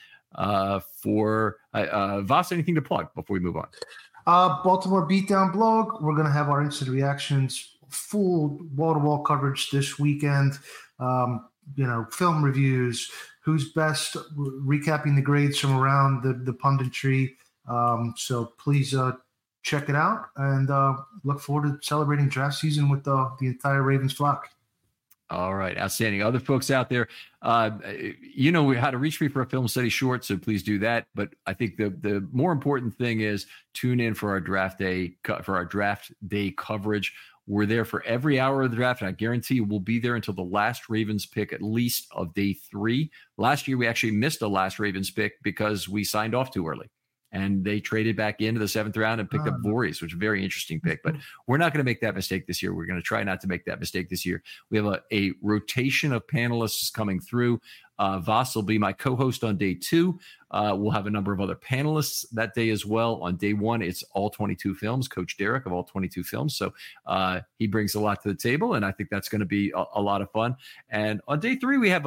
Speaker 3: Voss, anything to plug before we move on?
Speaker 4: Baltimore Beatdown blog. We're going to have our instant reactions, full wall-to-wall coverage this weekend. Film reviews, who's best, recapping the grades from around the punditry. So please check it out, and look forward to celebrating draft season with the entire Ravens flock.
Speaker 3: All right. Outstanding. Other folks out there, you know how to reach me for a film study short, so please do that. But I think the more important thing is tune in for our draft day coverage. We're there for every hour of the draft, and I guarantee you we'll be there until the last Ravens pick, at least of day 3. Last year, we actually missed the last Ravens pick because we signed off too early. And they traded back into the 7th round and picked up Voorhees, which is a very interesting pick. But we're not going to make that mistake this year. We're going to try not to make that mistake this year. We have a rotation of panelists coming through. Voss will be my co-host on day 2. We'll have a number of other panelists that day as well. On day 1, it's all 22 films, Coach Derek of all 22 films. So he brings a lot to the table, and I think that's going to be a lot of fun. And on day 3, we have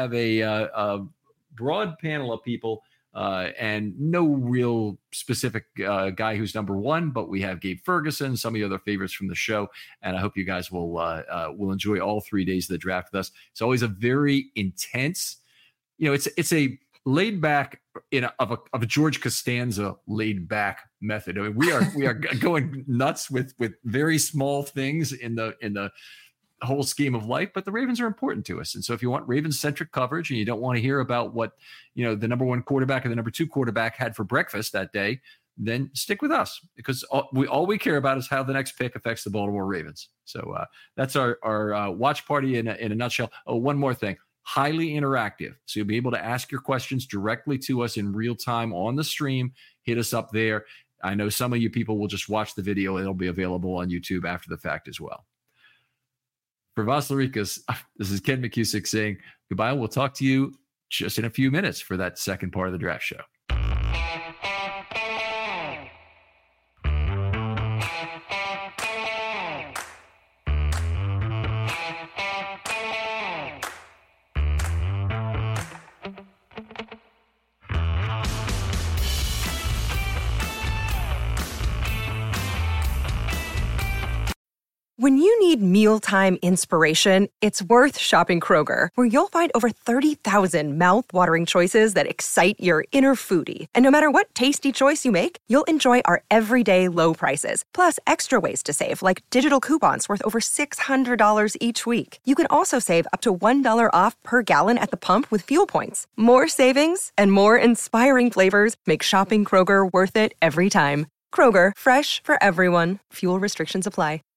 Speaker 3: a broad panel of people. And no real specific guy who's number 1, but we have Gabe Ferguson, some of the other favorites from the show, and I hope you guys will enjoy all 3 days of the draft with us. It's always a very intense, it's a laid back of a George Costanza laid back method. I mean, we are going nuts with very small things in the whole scheme of life, but the Ravens are important to us. And so if you want Ravens-centric coverage and you don't want to hear about what, the number 1 quarterback and the number 2 quarterback had for breakfast that day, then stick with us, because all we care about is how the next pick affects the Baltimore Ravens. So that's our watch party in a nutshell. Oh, one more thing. Highly interactive. So you'll be able to ask your questions directly to us in real time on the stream. Hit us up there. I know some of you people will just watch the video. It'll be available on YouTube after the fact as well. For Voss Larikas, this is Ken McKusick saying goodbye. We'll talk to you just in a few minutes for that second part of the draft show.
Speaker 2: When you need mealtime inspiration, it's worth shopping Kroger, where you'll find over 30,000 mouth-watering choices that excite your inner foodie. And no matter what tasty choice you make, you'll enjoy our everyday low prices, plus extra ways to save, like digital coupons worth over $600 each week. You can also save up to $1 off per gallon at the pump with fuel points. More savings and more inspiring flavors make shopping Kroger worth it every time. Kroger, fresh for everyone. Fuel restrictions apply.